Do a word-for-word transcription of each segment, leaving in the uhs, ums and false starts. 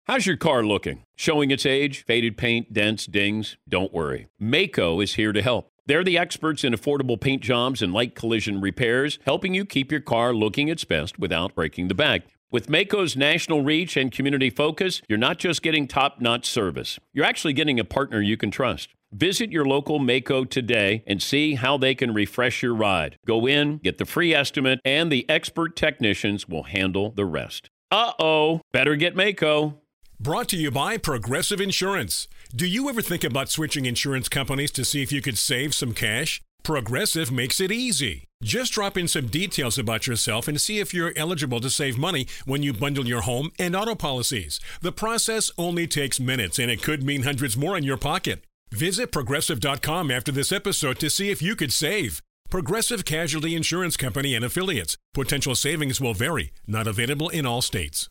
How's your car looking? Showing its age, faded paint, dents, dings? Don't worry. Maaco is here to help. They're the experts in affordable paint jobs and light collision repairs, helping you keep your car looking its best without breaking the bank. With Maaco's national reach and community focus, you're not just getting top-notch service. You're actually getting a partner you can trust. Visit your local Maaco today and see how they can refresh your ride. Go in, get the free estimate, and the expert technicians will handle the rest. Uh-oh, better get Maaco. Brought to you by Progressive Insurance. Do you ever think about switching insurance companies to see if you could save some cash? Progressive makes it easy. Just drop in some details about yourself and see if you're eligible to save money when you bundle your home and auto policies. The process only takes minutes, and it could mean hundreds more in your pocket. Visit Progressive dot com after this episode to see if you could save. Progressive Casualty Insurance Company and Affiliates. Potential savings will vary. Not available in all states.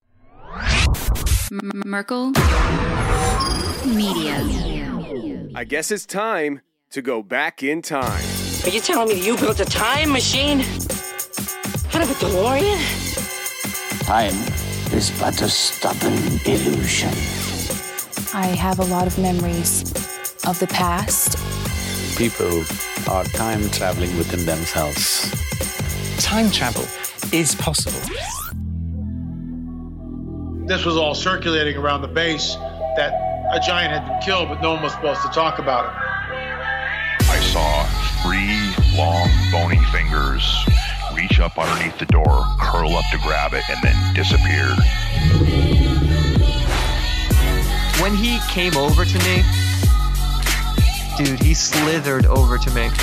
M- Merkel Media. I guess it's time to go back in time. Are you telling me you built a time machine? Out of a DeLorean? Time is but a stubborn illusion. I have a lot of memories of the past. People are time traveling within themselves. Time travel is possible. This was all circulating around the base that a giant had been killed, but no one was supposed to talk about it. I saw three long, bony fingers reach up underneath the door, curl up to grab it, and then disappear. When he came over to me, dude, he slithered over to me.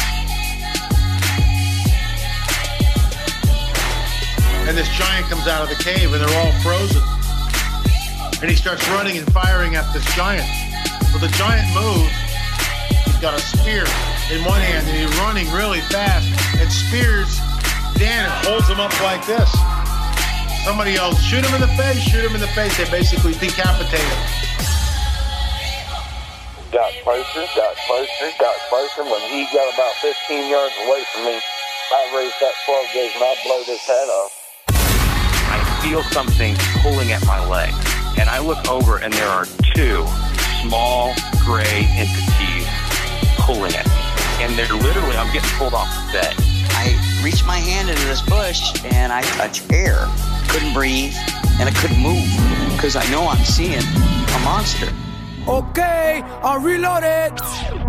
And this giant comes out of the cave, and they're all frozen. And he starts running and firing at this giant. Well, the giant moves. He's got a spear in one hand, and he's running really fast and spears Dan and holds him up like this. Somebody else, shoot him in the face, shoot him in the face. They basically decapitate him. Got closer, got closer, got closer. When he got about fifteen yards away from me, I raised that twelve gauge and I blowed his head off. I feel something pulling at my leg. And I look over, and there are two small gray entities pulling at me. And they're literally, I'm getting pulled off the bed. I reached my hand into this bush, and I touched air. Couldn't breathe, and I couldn't move, because I know I'm seeing a monster. Okay, I'll reload it.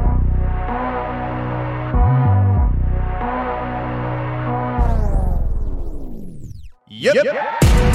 Yep. yep.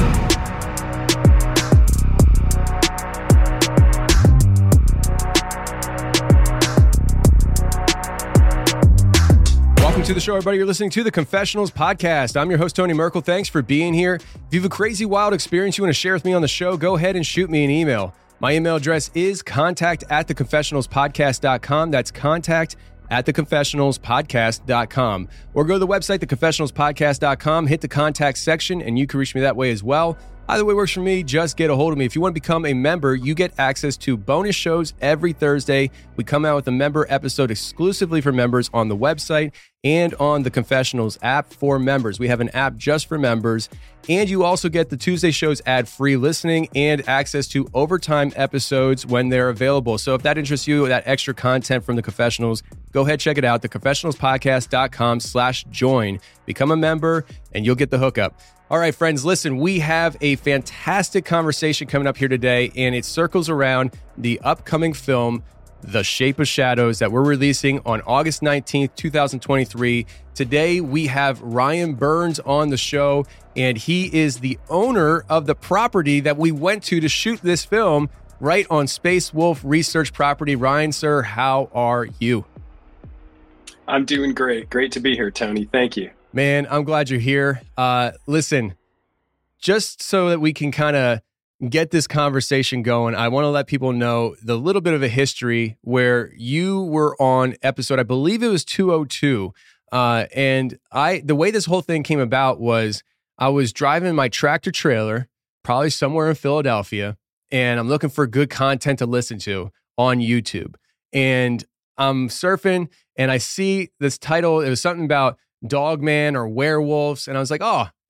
Welcome to the show, everybody. You're listening to the Confessionals Podcast. I'm your host, Tony Merkel. Thanks for being here. If you have a crazy, wild experience you want to share with me on the show, go ahead and shoot me an email. My email address is contact at the confessionals podcast dot com. That's contact at the confessionals podcast dot com. Or go to the website, the confessionals podcast dot com, hit the contact section, and you can reach me that way as well. Either way works for me. Just get a hold of me. If you want to become a member, you get access to bonus shows every Thursday. We come out with a member episode exclusively for members on the website and on the Confessionals app for members. We have an app just for members. And you also get the Tuesday shows ad-free listening and access to overtime episodes when they're available. So if that interests you, that extra content from the Confessionals, go ahead, check it out, the confessionals podcast dot com slash join. Become a member, and you'll get the hookup. All right, friends, listen, we have a fantastic conversation coming up here today, and it circles around the upcoming film, The Shape of Shadows, that we're releasing on August nineteenth, twenty twenty-three. Today, we have Ryan Burns on the show, and he is the owner of the property that we went to to shoot this film right on Space Wolf Research Property. Ryan, sir, how are you? I'm doing great. Great to be here, Tony. Thank you. Man, I'm glad you're here. Uh, listen, just so that we can kind of get this conversation going, I want to let people know the little bit of a history where you were on episode, I believe it was two oh two. Uh, and I, the way this whole thing came about was I was driving my tractor trailer, probably somewhere in Philadelphia, and I'm looking for good content to listen to on YouTube. And I'm surfing and I see this title. It was something about Dogman or werewolves. And I was like, oh,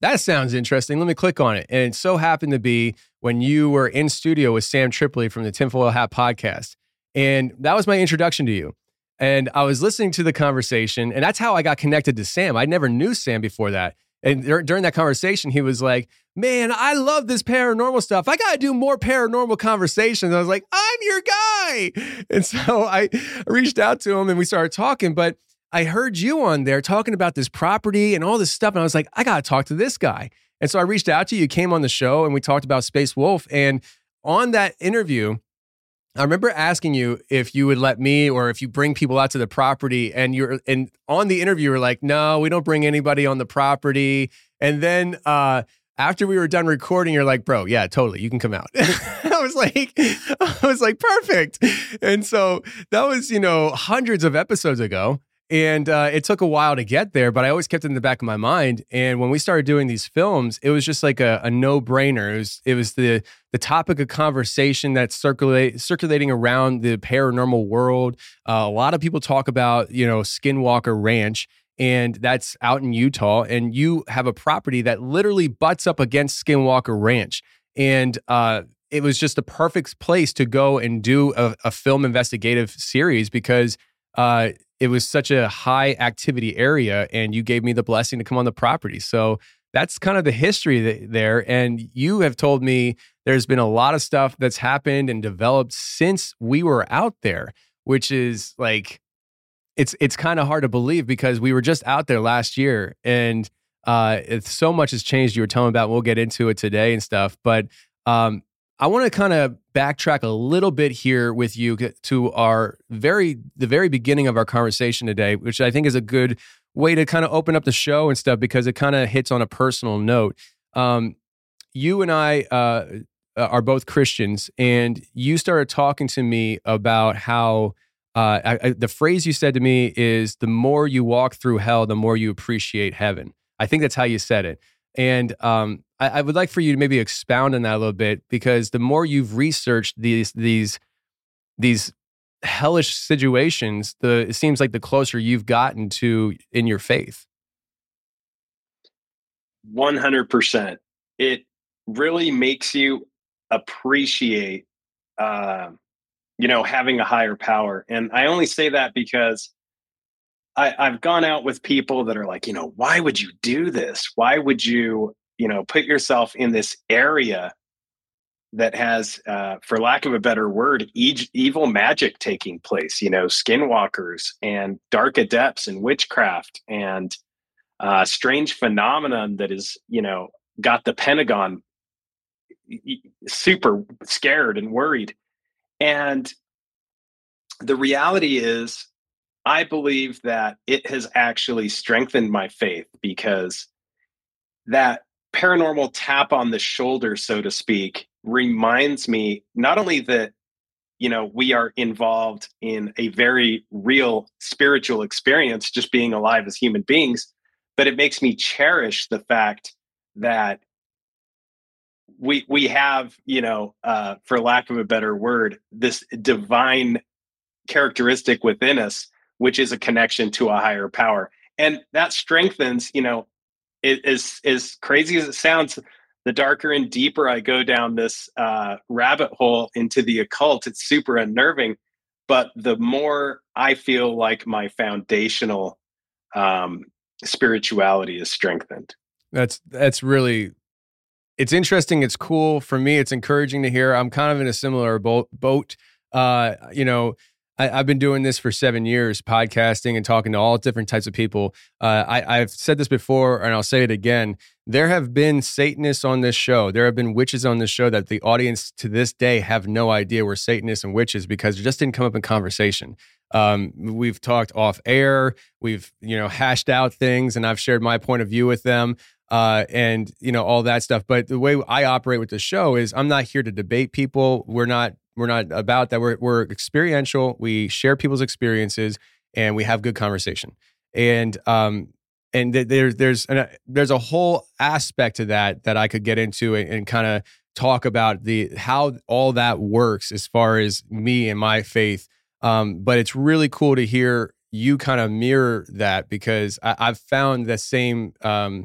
that sounds interesting. Let me click on it. And it so happened to be when you were in studio with Sam Tripoli from the Tinfoil Hat podcast. And that was my introduction to you. And I was listening to the conversation, and that's how I got connected to Sam. I never knew Sam before that. And dur- during that conversation, he was like, man, I love this paranormal stuff. I got to do more paranormal conversations. I was like, I'm your guy. And so I reached out to him and we started talking, but I heard you on there talking about this property and all this stuff. And I was like, I got to talk to this guy. And so I reached out to you, you came on the show, and we talked about Space Wolf. And on that interview, I remember asking you if you would let me or if you bring people out to the property, and you're and on the interview, you were like, no, we don't bring anybody on the property. And then uh, after we were done recording, you're like, bro, yeah, totally. You can come out. I was like, I was like, perfect. And so that was, you know, hundreds of episodes ago. And uh, it took a while to get there, but I always kept it in the back of my mind. And when we started doing these films, it was just like a, a no-brainer. It was it was the the topic of conversation that's circulate circulating around the paranormal world. Uh, a lot of people talk about, you know, Skinwalker Ranch, and that's out in Utah. And you have a property that literally butts up against Skinwalker Ranch, and uh, it was just a perfect place to go and do a, a film investigative series because. Uh, It was such a high activity area, and you gave me the blessing to come on the property. So that's kind of the history th- there. And you have told me there's been a lot of stuff that's happened and developed since we were out there, which is like, it's it's kind of hard to believe because we were just out there last year, and uh, it's, so much has changed. You were telling me about, we'll get into it today and stuff. But um, I want to kind of backtrack a little bit here with you to our very, the very beginning of our conversation today, which I think is a good way to kind of open up the show and stuff because it kind of hits on a personal note. Um, you and I uh, are both Christians, and you started talking to me about how uh, I, I, the phrase you said to me is, the more you walk through hell, the more you appreciate heaven. I think that's how you said it. And um, I, I would like for you to maybe expound on that a little bit, because the more you've researched these these these hellish situations, the it seems like the closer you've gotten to in your faith. one hundred percent. It really makes you appreciate, uh, you know, having a higher power. And I only say that because I, I've gone out with people that are like, you know, why would you do this? Why would you, you know, put yourself in this area that has, uh, for lack of a better word, e- evil magic taking place, you know, skinwalkers and dark adepts and witchcraft and uh, strange phenomenon that is, you know, got the Pentagon super scared and worried. And the reality is, I believe that it has actually strengthened my faith, because that paranormal tap on the shoulder, so to speak, reminds me not only that, you know, we are involved in a very real spiritual experience, just being alive as human beings, but it makes me cherish the fact that we we have, you know, uh, for lack of a better word, this divine characteristic within us, which is a connection to a higher power. And that strengthens, you know, it is as crazy as it sounds, the darker and deeper I go down this uh, rabbit hole into the occult, it's super unnerving. But the more I feel like my foundational um, spirituality is strengthened. That's, that's really, it's interesting. It's cool. For me, it's encouraging to hear. I'm kind of in a similar boat. boat. Uh, you know, I, I've been doing this for seven years, podcasting and talking to all different types of people. Uh, I, I've said this before, and I'll say it again. There have been Satanists on this show. There have been witches on this show that the audience to this day have no idea were Satanists and witches because it just didn't come up in conversation. Um, we've talked off air. We've, you know, hashed out things, and I've shared my point of view with them. Uh, and, you know, all that stuff. But the way I operate with the show is I'm not here to debate people. We're not, we're not about that. We're, we're experiential. We share people's experiences and we have good conversation. And, um, and th- there's, there's, an, there's a whole aspect to that that I could get into and, and kind of talk about the, how all that works as far as me and my faith. Um, but it's really cool to hear you kind of mirror that, because I, I've found the same, um,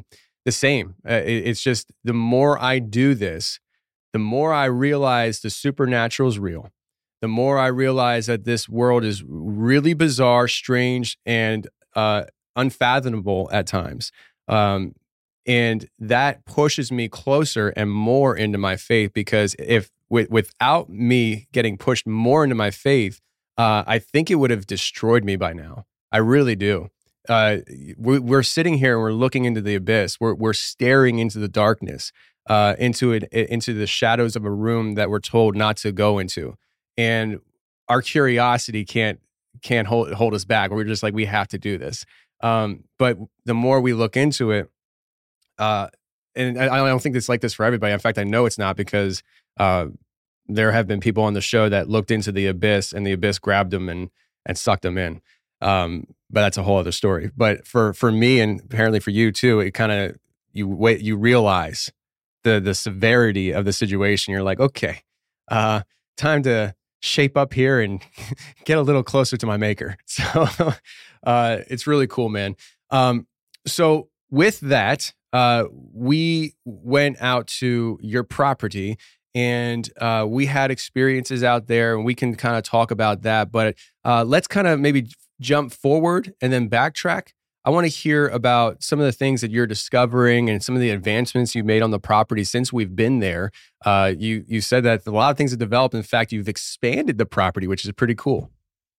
the same. Uh, it, it's just the more I do this, the more I realize the supernatural is real. The more I realize that this world is really bizarre, strange, and uh, unfathomable at times. Um, and that pushes me closer and more into my faith, because if with, without me getting pushed more into my faith, uh, I think it would have destroyed me by now. I really do. Uh, we're, we're sitting here and we're looking into the abyss. We're we're staring into the darkness, uh, into it, into the shadows of a room that we're told not to go into, and our curiosity can't can't hold hold us back. We're just like, we have to do this. Um, but the more we look into it, uh, and I, I don't think it's like this for everybody. In fact, I know it's not, because uh, there have been people on the show that looked into the abyss and the abyss grabbed them and and sucked them in. Um, but that's a whole other story. But for, for me, and apparently for you too, it kind of, you wait, you realize the, the severity of the situation. You're like, okay, uh, time to shape up here and get a little closer to my maker. So, uh, it's really cool, man. Um, so with that, uh, we went out to your property, and uh, we had experiences out there, and we can kind of talk about that. But uh, let's kind of maybe jump forward and then backtrack. I want to hear about some of the things that you're discovering and some of the advancements you've made on the property since we've been there. Uh, you you said that a lot of things have developed. In fact, you've expanded the property, which is pretty cool.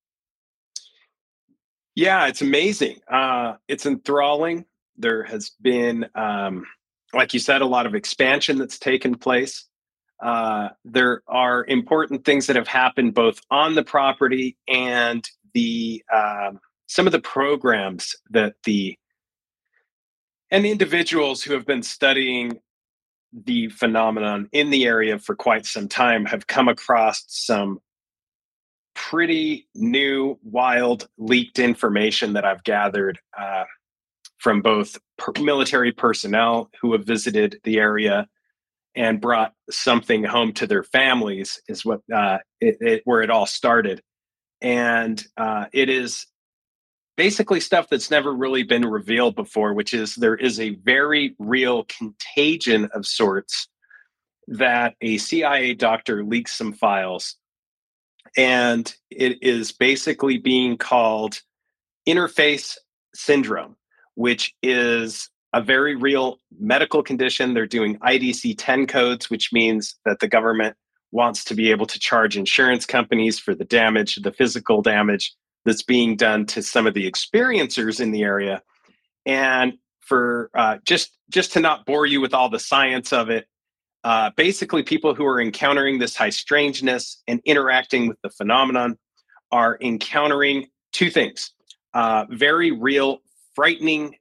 Yeah, it's amazing. Uh, it's enthralling. There has been, um, like you said, a lot of expansion that's taken place. Uh, there are important things that have happened both on the property and the um, some of the programs that the and the individuals who have been studying the phenomenon in the area for quite some time have come across some pretty new, wild, leaked information that I've gathered uh, from both per- military personnel who have visited the area and brought something home to their families, is what uh, it, it, where it all started. And uh, it is basically stuff that's never really been revealed before, which is there is a very real contagion of sorts that a C I A doctor leaks some files. And it is basically being called interface syndrome, which is a very real medical condition. They're doing I D C ten codes, which means that the government wants to be able to charge insurance companies for the damage, the physical damage that's being done to some of the experiencers in the area. And for uh, just, just to not bore you with all the science of it, uh, basically people who are encountering this high strangeness and interacting with the phenomenon are encountering two things. Uh, very real, frightening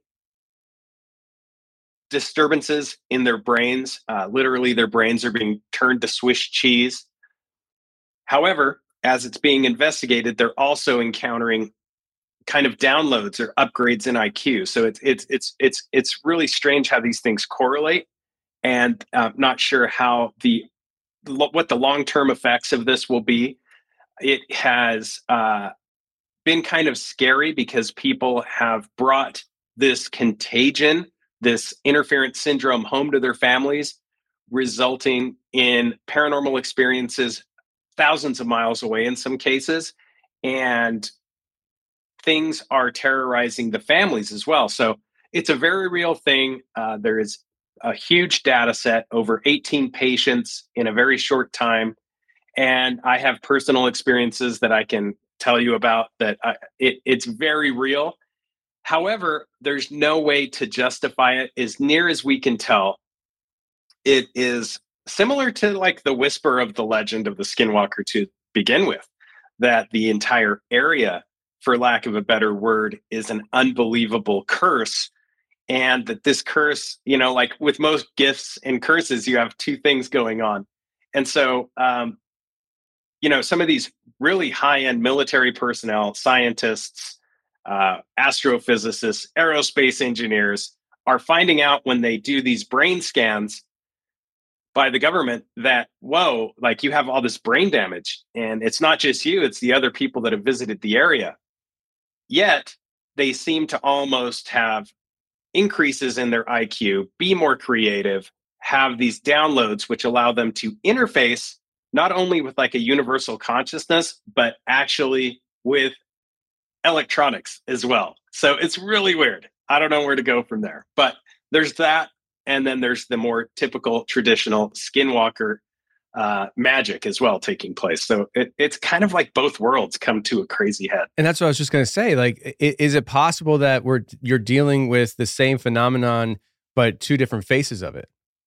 disturbances in their brains. Uh, literally, their brains are being turned to Swiss cheese. However, as it's being investigated, they're also encountering kind of downloads or upgrades in I Q. So it's it's it's it's it's really strange how these things correlate, and I'm not sure how the what the long-term effects of this will be. It has uh, been kind of scary because people have brought this contagion, this interference syndrome, home to their families, resulting in paranormal experiences thousands of miles away in some cases. And things are terrorizing the families as well. So it's a very real thing. Uh, there is a huge data set, over eighteen patients in a very short time. And I have personal experiences that I can tell you about that I, it, it's very real. However, there's no way to justify it. As near as we can tell, it is similar to like the whisper of the legend of the Skinwalker to begin with, that the entire area, for lack of a better word, is an unbelievable curse. And that this curse, you know, like with most gifts and curses, you have two things going on. And so, um, you know, some of these really high-end military personnel, scientists, uh, astrophysicists, aerospace engineers are finding out when they do these brain scans by the government that, whoa, like you have all this brain damage. And it's not just you, it's the other people that have visited the area. Yet they seem to almost have increases in their I Q, be more creative, have these downloads, which allow them to interface not only with like a universal consciousness, but actually with electronics as well. So it's really weird. I don't know where to go from there, but there's that. And then there's the more typical traditional skinwalker uh, magic as well taking place. So it, it's kind of like both worlds come to a crazy head. And that's what I was just going to say. Like, i- is it possible that we're you're dealing with the same phenomenon, but two different faces of it?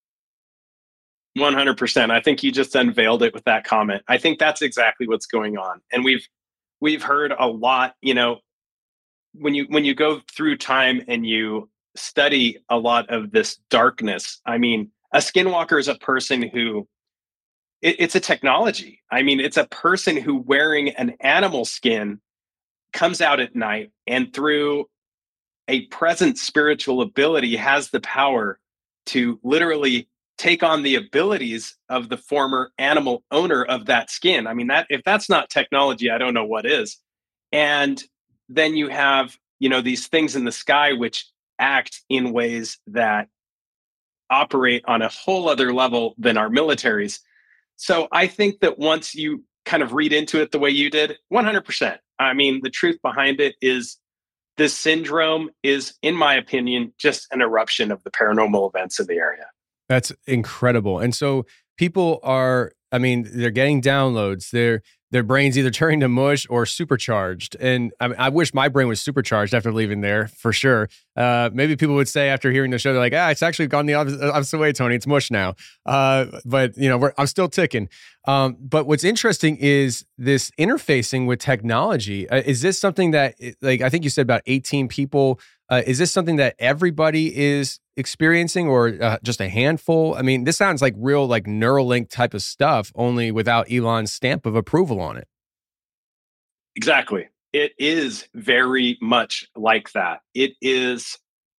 one hundred percent. I think you just unveiled it with that comment. I think that's exactly what's going on. And we've we've heard a lot, you know, when you when you go through time and you study a lot of this darkness. I mean, a skinwalker is a person who it, it's a technology. I mean, it's a person who wearing an animal skin comes out at night and through a present spiritual ability has the power to literally take on the abilities of the former animal owner of that skin. I mean, that if that's not technology, I don't know what is. And then you have, you know, these things in the sky which act in ways that operate on a whole other level than our militaries. So I think that once you kind of read into it the way you did, one hundred percent. I mean, the truth behind it is this syndrome is, in my opinion, just an eruption of the paranormal events in the area. That's incredible. And so people are, I mean, they're getting downloads. Their their brain's either turning to mush or supercharged. And I mean, I wish my brain was supercharged after leaving there, for sure. Uh, maybe people would say after hearing the show, they're like, ah, it's actually gone the opposite, opposite way, Tony. It's mush now. Uh, but, you know, we're, I'm still ticking. Um, but what's interesting is this interfacing with technology. Uh, is this something that, like, I think you said about eighteen people. Uh, is this something that everybody is experiencing or uh, just a handful? I mean, this sounds like real, like Neuralink type of stuff, only without Elon's stamp of approval on it. Exactly. It is very much like that. It is,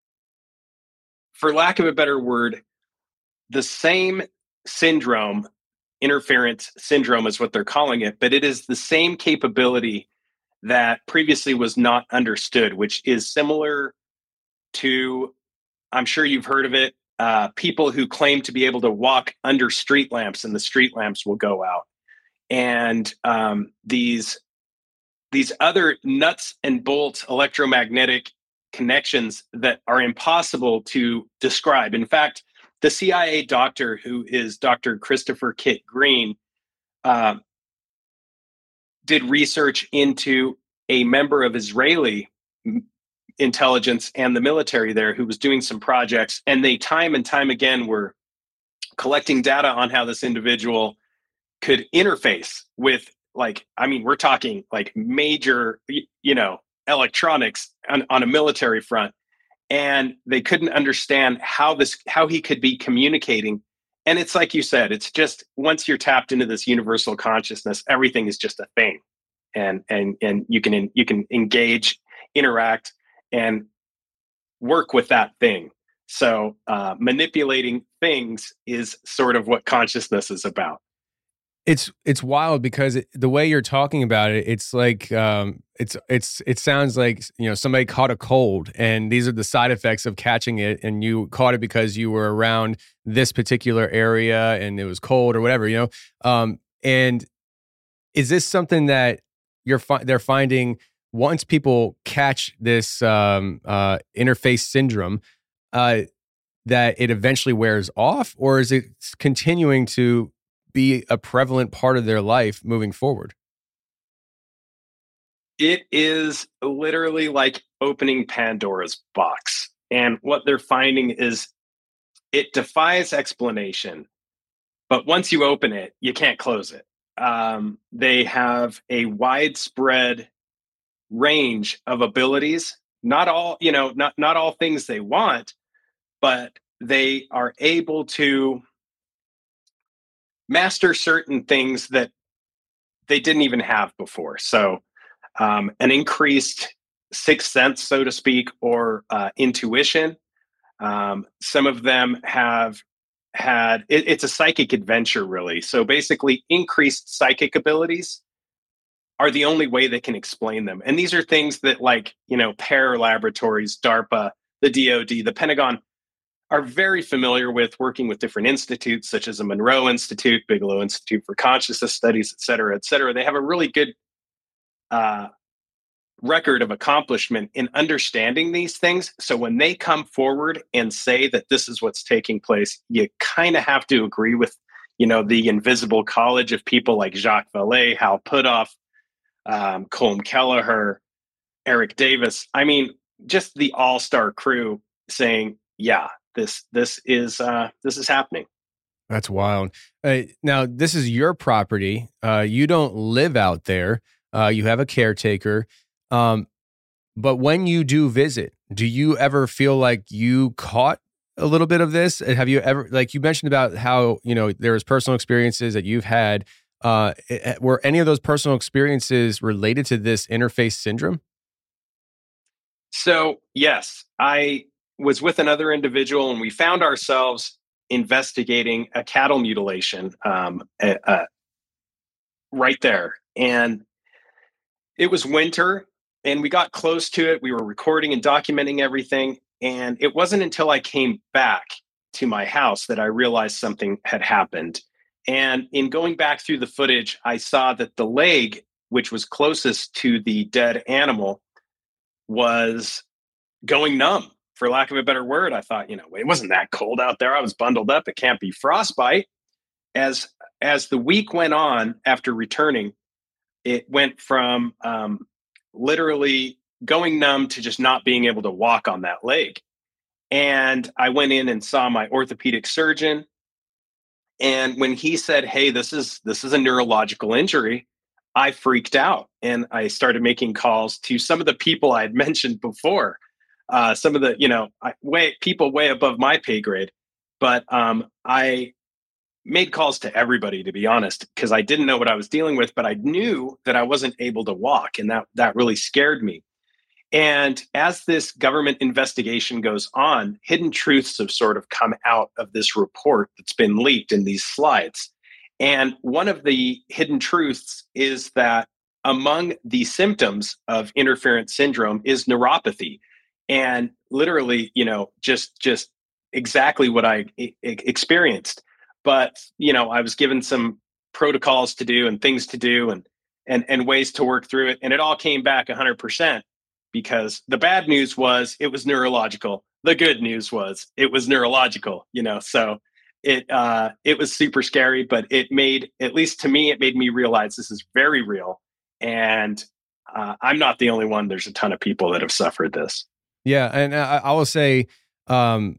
for lack of a better word, the same syndrome, interference syndrome is what they're calling it, but it is the same capability that previously was not understood, which is similar to, I'm sure you've heard of it, uh, people who claim to be able to walk under street lamps and the street lamps will go out. And um, these, these other nuts and bolts electromagnetic connections that are impossible to describe. In fact, the C I A doctor, who is Doctor Christopher Kit Green, uh, did research into a member of Israeli intelligence and the military there who was doing some projects, and they time and time again were collecting data on how this individual could interface with, like, I mean, we're talking like major, you know, electronics on, on a military front, and they couldn't understand how this, how he could be communicating. And it's like you said, it's just, once you're tapped into this universal consciousness, everything is just a thing. And, and, and you can, you can engage, interact, and work with that thing. So uh, manipulating things is sort of what consciousness is about. It's it's wild because it, the way you're talking about it, it's like um, it's it's it sounds like, you know, somebody caught a cold, and these are the side effects of catching it, and you caught it because you were around this particular area and it was cold or whatever, you know. Um, and is this something that you're fi- they're finding once people catch this um, uh, interface syndrome, uh, that it eventually wears off, or is it continuing to be a prevalent part of their life moving forward? It is literally like opening Pandora's box. And what they're finding is it defies explanation. But once you open it, you can't close it. Um, they have a widespread range of abilities. Not all, you know, not, not all things they want, but they are able to master certain things that they didn't even have before. So um, an increased sixth sense, so to speak, or uh, intuition. Um, some of them have had, it, it's a psychic adventure, really. So basically increased psychic abilities are the only way they can explain them. And these are things that, like, you know, Pear Laboratories, DARPA, the D O D, the Pentagon, are very familiar with working with different institutes, such as the Monroe Institute, Bigelow Institute for Consciousness Studies, et cetera, et cetera. They have a really good uh, record of accomplishment in understanding these things. So when they come forward and say that this is what's taking place, you kind of have to agree with, you know, the invisible college of people like Jacques Vallée, Hal Puthoff, um, Colm Kelleher, Eric Davis. I mean, just the all-star crew saying, yeah, this this is uh, this is happening. That's wild. Uh, now, this is your property. Uh, you don't live out there. Uh, you have a caretaker. Um, but when you do visit, do you ever feel like you caught a little bit of this? Have you ever, like you mentioned about how, you know, there was personal experiences that you've had. Uh, were any of those personal experiences related to this interface syndrome? So, yes, I was with another individual and we found ourselves investigating a cattle mutilation um, uh, right there. And it was winter and we got close to it. We were recording and documenting everything. And it wasn't until I came back to my house that I realized something had happened. And in going back through the footage, I saw that the leg, which was closest to the dead animal, was going numb, for lack of a better word. I thought, you know, it wasn't that cold out there. I was bundled up. It can't be frostbite. As as the week went on after returning, it went from um, literally going numb to just not being able to walk on that leg. And I went in and saw my orthopedic surgeon. And when he said, hey, this is this is a neurological injury, I freaked out and I started making calls to some of the people I had mentioned before. Uh, some of the, you know, I, way people way above my pay grade. But um, I made calls to everybody, to be honest, because I didn't know what I was dealing with, but I knew that I wasn't able to walk. And that that really scared me. And as this government investigation goes on, hidden truths have sort of come out of this report that's been leaked in these slides. And one of the hidden truths is that among the symptoms of interference syndrome is neuropathy. And literally, you know, just just exactly what I e- experienced. But, you know, I was given some protocols to do and things to do and and and ways to work through it. And it all came back one hundred percent. Because the bad news was it was neurological. The good news was it was neurological, you know, so it uh, it was super scary, but it made, at least to me, it made me realize this is very real. And uh, I'm not the only one. There's a ton of people that have suffered this. Yeah. And I, I will say, um,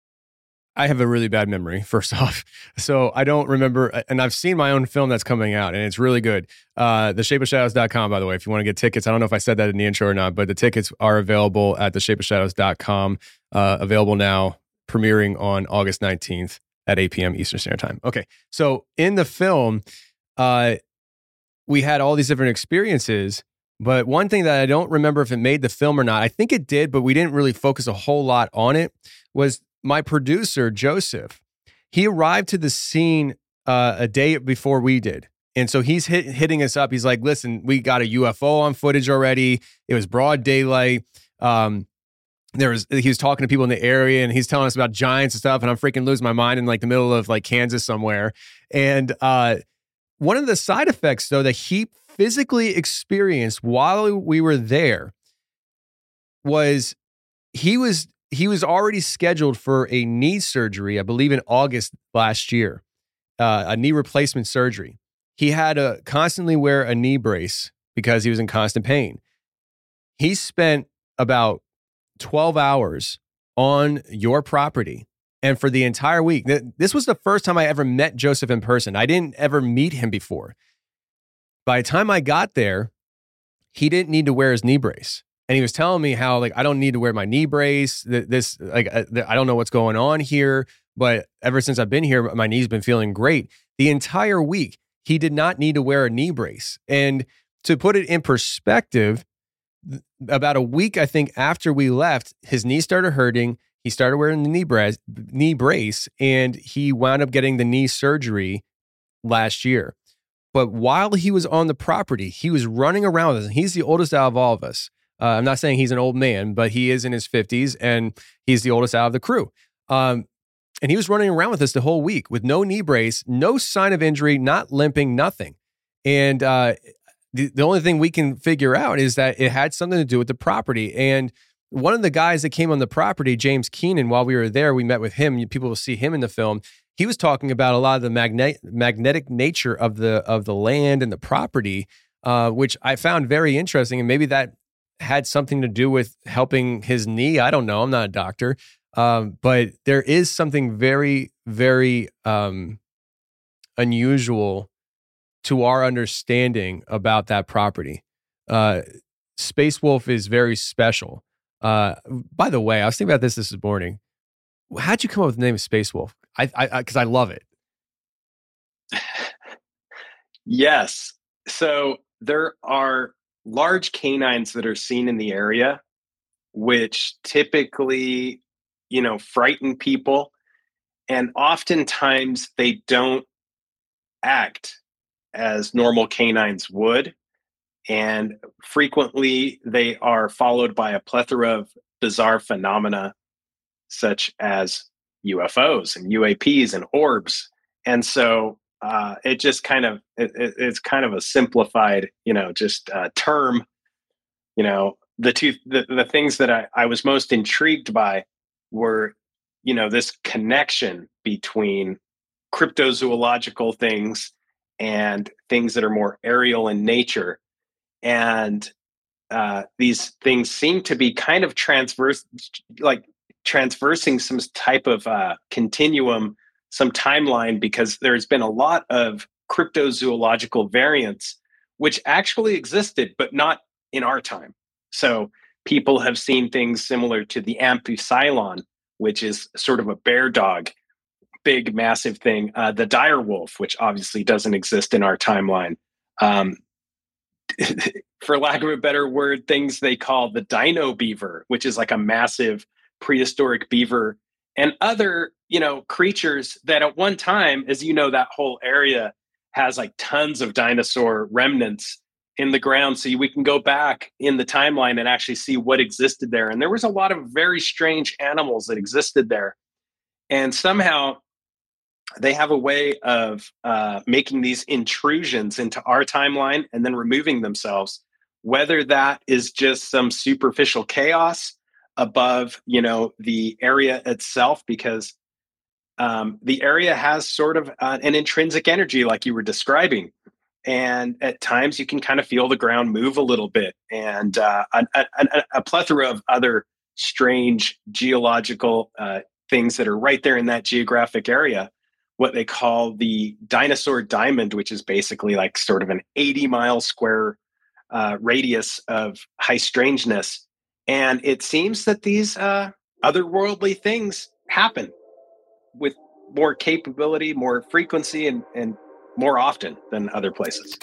I have a really bad memory, first off. So I don't remember, and I've seen my own film that's coming out, and it's really good. Uh, the shape of shadows dot com, by the way, if you want to get tickets. I don't know if I said that in the intro or not, but the tickets are available at the shape of shadows dot com, uh, available now, premiering on August nineteenth at eight p.m. Eastern Standard Time. Okay, so in the film, uh, we had all these different experiences, but one thing that I don't remember if it made the film or not, I think it did, but we didn't really focus a whole lot on it, was my producer, Joseph. He arrived to the scene uh, a day before we did. And so he's hit, hitting us up. He's like, listen, we got a U F O on footage already. It was broad daylight. Um, there was, he was talking to people in the area and he's telling us about giants and stuff. And I'm freaking losing my mind in like the middle of like Kansas somewhere. And uh, one of the side effects though, that he physically experienced while we were there was he was He was already scheduled for a knee surgery, I believe in August last year, uh, a knee replacement surgery. He had to constantly wear a knee brace because he was in constant pain. He spent about twelve hours on your property. And for the entire week, th- this was the first time I ever met Joseph in person. I didn't ever meet him before. By the time I got there, he didn't need to wear his knee brace. And he was telling me how, like, I don't need to wear my knee brace. This, like, I don't know what's going on here. But ever since I've been here, my knee's been feeling great. The entire week, he did not need to wear a knee brace. And to put it in perspective, about a week, I think, after we left, his knee started hurting. He started wearing the knee brace, knee brace, and he wound up getting the knee surgery last year. But while he was on the property, he was running around with us. He's the oldest out of all of us. Uh, I'm not saying he's an old man, but he is in his fifties and he's the oldest out of the crew. Um, and he was running around with us the whole week with no knee brace, no sign of injury, not limping, nothing. And uh, the, the only thing we can figure out is that it had something to do with the property. And one of the guys that came on the property, James Keenan, while we were there, we met with him. People will see him in the film. He was talking about a lot of the magne- magnetic nature of the of the land and the property, uh, which I found very interesting. And maybe that had something to do with helping his knee. I don't know. I'm not a doctor. Um, but there is something very, very um, unusual to our understanding about that property. Uh, Space Wolf is very special. Uh, by the way, I was thinking about this this morning. How'd you come up with the name of Space Wolf? I, I, because I, I love it. Yes. So there are large canines that are seen in the area, which typically, you know, frighten people. And oftentimes they don't act as normal canines would. And frequently they are followed by a plethora of bizarre phenomena, such as U F Os and U A Ps and orbs. And so uh, it just kind of, it, it, it's kind of a simplified, you know, just uh, term. You know, the two, the, the things that I, I was most intrigued by were, you know, this connection between cryptozoological things and things that are more aerial in nature. And uh, these things seem to be kind of transverse, like transversing some type of uh, continuum, some timeline, because there's been a lot of cryptozoological variants which actually existed, but not in our time. So people have seen things similar to the Amphicylon, which is sort of a bear dog, big, massive thing. Uh, the dire wolf, which obviously doesn't exist in our timeline. Um, for lack of a better word, things they call the dino beaver, which is like a massive prehistoric beaver, and other, you know, creatures that at one time, as you know, that whole area has like tons of dinosaur remnants in the ground. So we can go back in the timeline and actually see what existed there. And there was a lot of very strange animals that existed there. And somehow they have a way of uh, making these intrusions into our timeline and then removing themselves, whether that is just some superficial chaos above, you know, the area itself, because um, the area has sort of uh, an intrinsic energy like you were describing. And at times you can kind of feel the ground move a little bit, and uh, a, a, a plethora of other strange geological uh, things that are right there in that geographic area. What they call the dinosaur diamond, which is basically like sort of an eighty mile square uh, radius of high strangeness. And it seems that these uh, otherworldly things happen with more capability, more frequency, and, and more often than other places.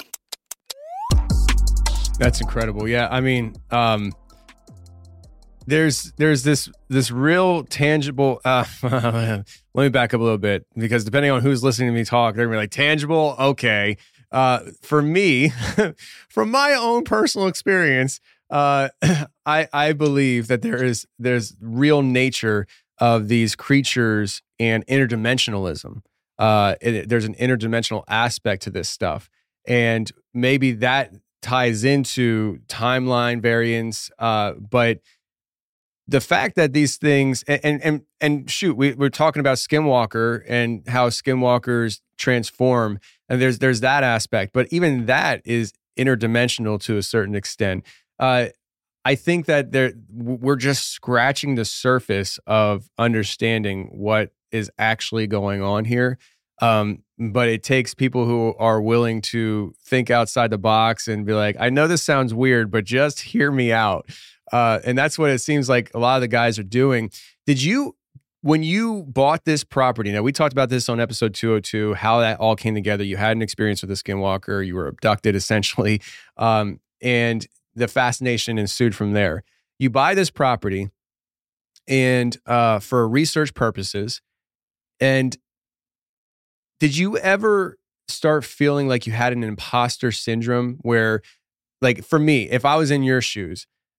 That's incredible. Yeah, I mean, um, there's there's this this real tangible. Uh, let me back up a little bit, because depending on who's listening to me talk, they're gonna be like, tangible. Okay, uh, for me, from my own personal experience, uh, I I believe that there is there's real nature of these creatures and interdimensionalism. Uh, it, there's an interdimensional aspect to this stuff, and maybe that ties into timeline variance. Uh, but the fact that these things, and and and, and shoot, we, we're talking about Skinwalker and how Skinwalkers transform, and there's there's that aspect, but even that is interdimensional to a certain extent. Uh, I think that there we're just scratching the surface of understanding what is actually going on here. Um, but it takes people who are willing to think outside the box and be like, I know this sounds weird, but just hear me out. Uh, and that's what it seems like a lot of the guys are doing. Did you, when you bought this property, now we talked about this on episode two oh two, how that all came together. You had an experience with a Skinwalker, you were abducted essentially. Um, and the fascination ensued from there. You buy this property and, uh, for research purposes. And did you ever start feeling like you had an imposter syndrome where, like for me, if I was in your shoes,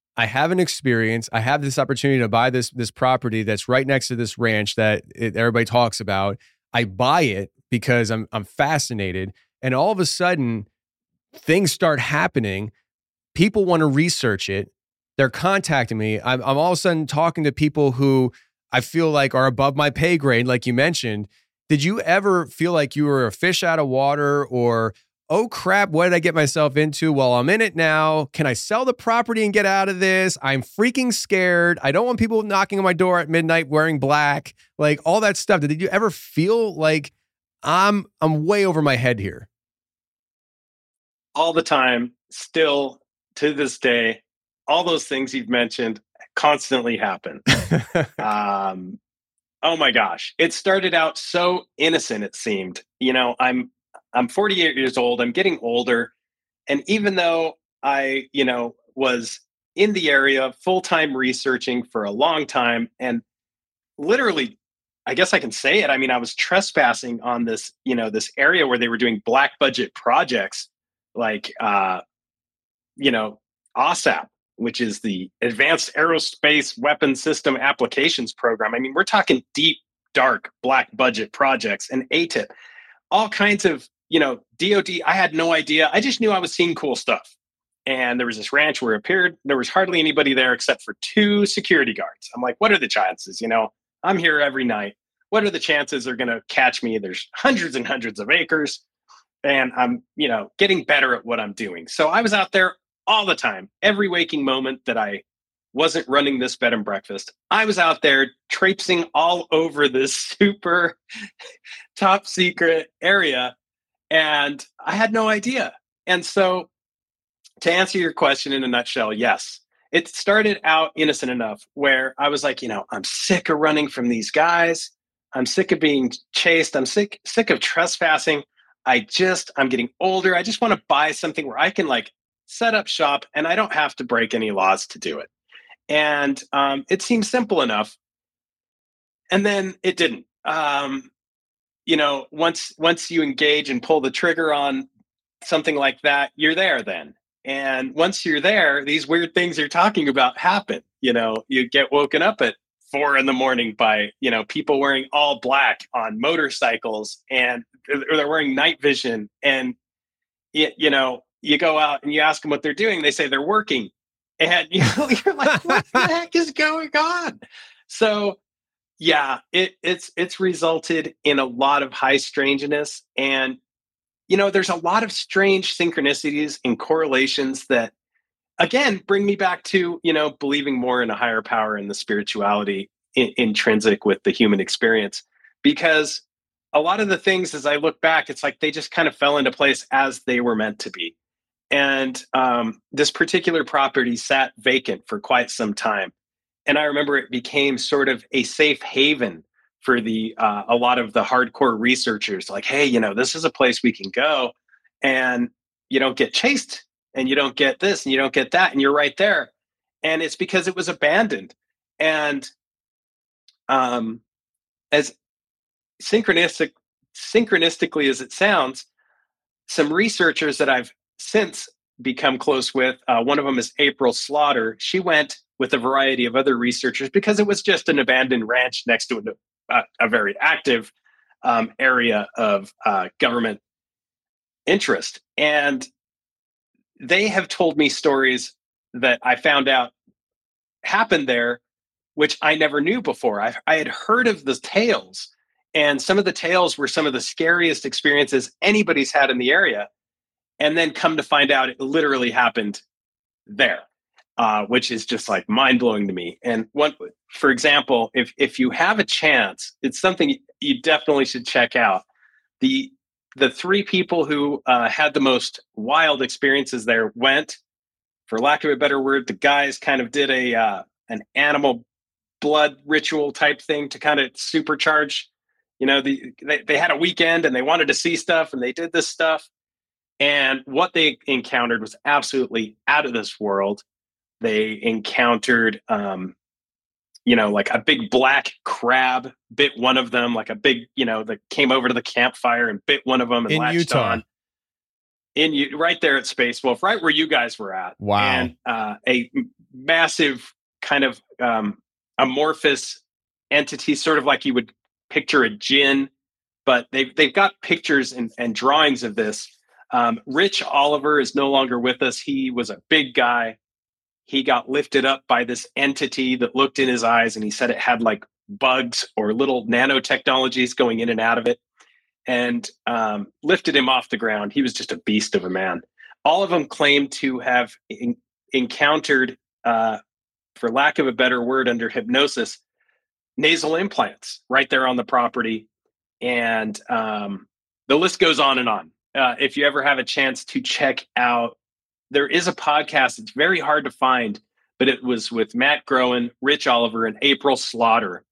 I have an experience. I have this opportunity to buy this this property that's right next to this ranch that it, everybody talks about. I buy it because I'm I'm fascinated, and all of a sudden, things start happening. People want to research it. They're contacting me. I'm, I'm all of a sudden talking to people who I feel like are above my pay grade, like you mentioned. Did you ever feel like you were a fish out of water, or, oh crap, what did I get myself into? Well, I'm in it now. Can I sell the property and get out of this? I'm freaking scared. I don't want people knocking on my door at midnight wearing black, like all that stuff. Did you ever feel like I'm I'm way over my head here? All the time, still to this day, all those things you've mentioned constantly happen. um, oh my gosh. It started out so innocent, it seemed. You know, I'm I'm forty-eight years old. I'm getting older. And even though I, you know, was in the area full-time researching for a long time, and literally, I guess I can say it. I mean, I was trespassing on this, you know, this area where they were doing black budget projects like, uh, you know, O S A P, which is the Advanced Aerospace Weapons System Applications Program. I mean, we're talking deep, dark, black budget projects, and A T I P, all kinds of, you know, D O D. I had no idea. I just knew I was seeing cool stuff. And there was this ranch where it appeared there was hardly anybody there except for two security guards. I'm like, what are the chances? You know, I'm here every night. What are the chances they're going to catch me? There's hundreds and hundreds of acres, and I'm, you know, getting better at what I'm doing. So I was out there all the time, every waking moment that I wasn't running this bed and breakfast. I was out there traipsing all over this super top secret area, and I had no idea. And so to answer your question in a nutshell, yes, it started out innocent enough where I was like, you know, I'm sick of running from these guys. I'm sick of being chased. I'm sick, sick of trespassing. I just, I'm getting older. I just want to buy something where I can like set up shop and I don't have to break any laws to do it. And um, it seemed simple enough. And then it didn't. Um, you know, once once you engage and pull the trigger on something like that, you're there then. And once you're there, these weird things you're talking about happen. You know, you get woken up at four in the morning by, you know, people wearing all black on motorcycles, and or they're wearing night vision. And, you know, you go out and you ask them what they're doing. They say they're working. And you know, you're like, what the heck is going on? So, yeah, it, it's it's resulted in a lot of high strangeness. And, you know, there's a lot of strange synchronicities and correlations that, again, bring me back to, you know, believing more in a higher power and the spirituality in, intrinsic with the human experience. Because a lot of the things, as I look back, it's like they just kind of fell into place as they were meant to be. And um, this particular property sat vacant for quite some time. And I remember it became sort of a safe haven for the uh, a lot of the hardcore researchers. Like, hey, you know, this is a place we can go, and you don't get chased, and you don't get this, and you don't get that, and you're right there. And it's because it was abandoned. And um, as synchronistic, synchronistically as it sounds, some researchers that I've since become close with, uh, one of them is April Slaughter. She went with a variety of other researchers because it was just an abandoned ranch next to a, a very active um, area of uh, government interest. And they have told me stories that I found out happened there, which I never knew before. I, I had heard of the tales, and some of the tales were some of the scariest experiences anybody's had in the area. And then come to find out it literally happened there, uh, which is just like mind-blowing to me. And one, for example, if if you have a chance, it's something you definitely should check out. The the three people who uh, had the most wild experiences there went, for lack of a better word, the guys kind of did a uh, an animal blood ritual type thing to kind of supercharge. You know, the they, they had a weekend and they wanted to see stuff, and they did this stuff. And what they encountered was absolutely out of this world. They encountered, um, you know, like a big black crab bit one of them, like a big, you know, that came over to the campfire and bit one of them and in latched Utah. on. In you, right there at Space Wolf, right where you guys were at. Wow. And uh, a massive kind of um, amorphous entity, sort of like you would picture a djinn, but they've, they've got pictures and, and drawings of this. Um, Rich Oliver is no longer with us. He was a big guy. He got lifted up by this entity that looked in his eyes, and he said it had like bugs or little nanotechnologies going in and out of it, and um, lifted him off the ground. He was just a beast of a man. All of them claimed to have in- encountered, uh, for lack of a better word, under hypnosis, nasal implants right there on the property. And um, the list goes on and on. Uh, if you ever have a chance to check out, there is a podcast. It's very hard to find, but it was with Matt Groen, Rich Oliver, and April Slaughter.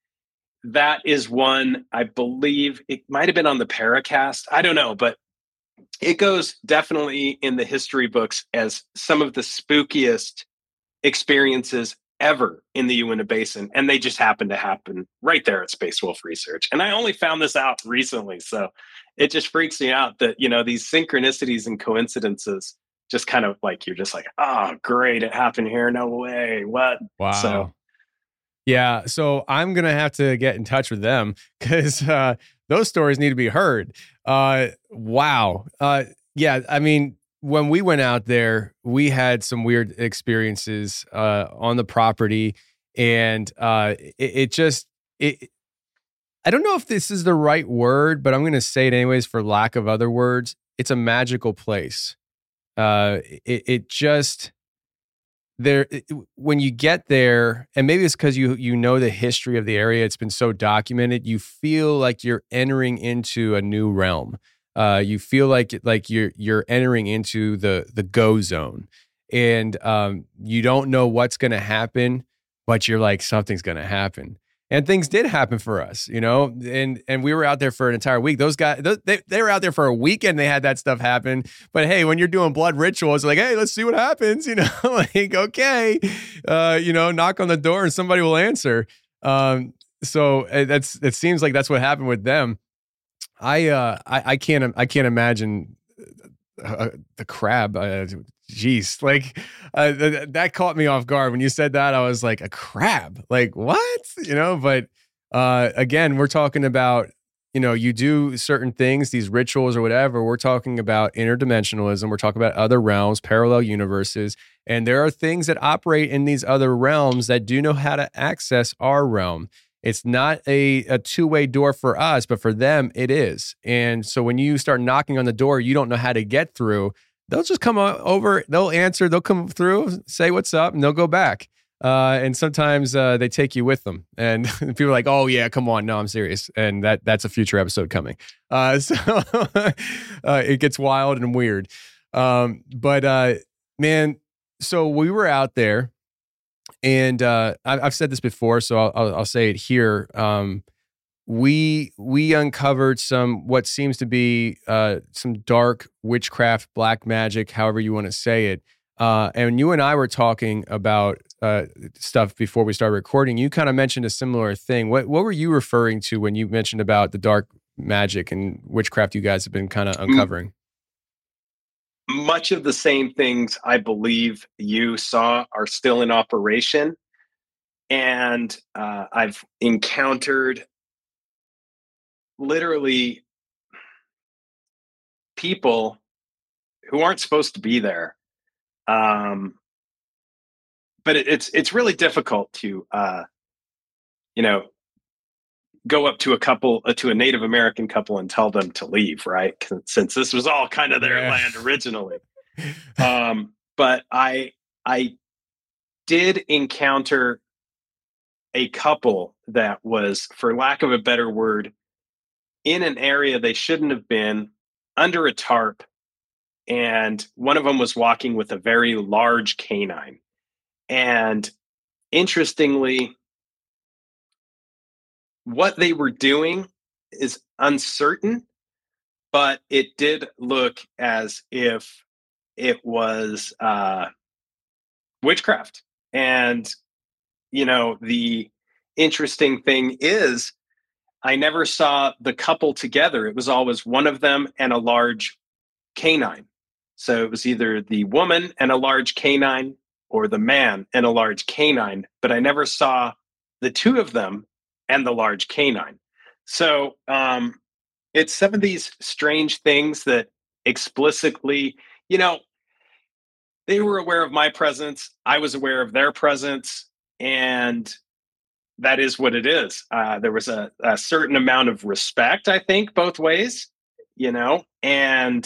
That is one, I believe it might have been on the Paracast. I don't know, but it goes definitely in the history books as some of the spookiest experiences ever in the Uinta Basin. And they just happen to happen right there at Space Wolf Research. And I only found this out recently. So it just freaks me out that, you know, these synchronicities and coincidences just kind of like, you're just like, oh, great, it happened here. No way. What? Wow. So, yeah. So I'm going to have to get in touch with them because uh, those stories need to be heard. Uh, wow. Uh, yeah. I mean, when we went out there, we had some weird experiences uh, on the property, and uh, it, it just, it, I don't know if this is the right word, but I'm going to say it anyways for lack of other words. It's a magical place. Uh, it, it just, there, it, when you get there, and maybe it's because you, you know the history of the area, it's been so documented, you feel like you're entering into a new realm. Uh, you feel like like you're you're entering into the the go zone, and um, you don't know what's going to happen, but you're like, something's going to happen, and things did happen for us, you know. And and we were out there for an entire week. Those guys, they they were out there for a weekend. They had that stuff happen. But hey, when you're doing blood rituals, like, hey, let's see what happens, you know. Like, okay, uh, you know, knock on the door and somebody will answer. Um, so that's it seems like that's what happened with them. I, uh, I I can't I can't imagine uh, the crab. Uh, geez, like uh, th- that caught me off guard when you said that. I was like, a crab? Like what? You know? But uh, again, we're talking about, you know, you do certain things, these rituals or whatever. We're talking about interdimensionalism. We're talking about other realms, parallel universes, and there are things that operate in these other realms that do know how to access our realm. It's not a, a two-way door for us, but for them, it is. And so when you start knocking on the door, you don't know how to get through, they'll just come over, they'll answer, they'll come through, say what's up, and they'll go back. Uh, and sometimes uh, they take you with them. And people are like, oh, yeah, come on. No, I'm serious. And that that's a future episode coming. Uh, so uh, it gets wild and weird. Um, but, uh, man, so we were out there. And uh, I've said this before, so I'll, I'll, I'll say it here. Um, we we uncovered some what seems to be uh, some dark witchcraft, black magic, however you want to say it. Uh, and you and I were talking about uh, stuff before we started recording. You kind of mentioned a similar thing. What what were you referring to when you mentioned about the dark magic and witchcraft you guys have been kind of uncovering? Much of the same things I believe you saw are still in operation. And uh, I've encountered literally people who aren't supposed to be there. Um, but it, it's it's really difficult to, uh, you know, go up to a couple, uh, to a Native American couple and tell them to leave, right? Since this was all kind of their yeah. land originally. um, but I, I did encounter a couple that was, for lack of a better word, in an area they shouldn't have been, under a tarp. And one of them was walking with a very large canine. And interestingly, what they were doing is uncertain, but it did look as if it was uh, witchcraft. And, you know, the interesting thing is I never saw the couple together. It was always one of them and a large canine. So it was either the woman and a large canine, or the man and a large canine, but I never saw the two of them and the large canine. So um, it's some of these strange things that explicitly, you know, they were aware of my presence. I was aware of their presence. And that is what it is. Uh, there was a, a certain amount of respect, I think, both ways, you know, and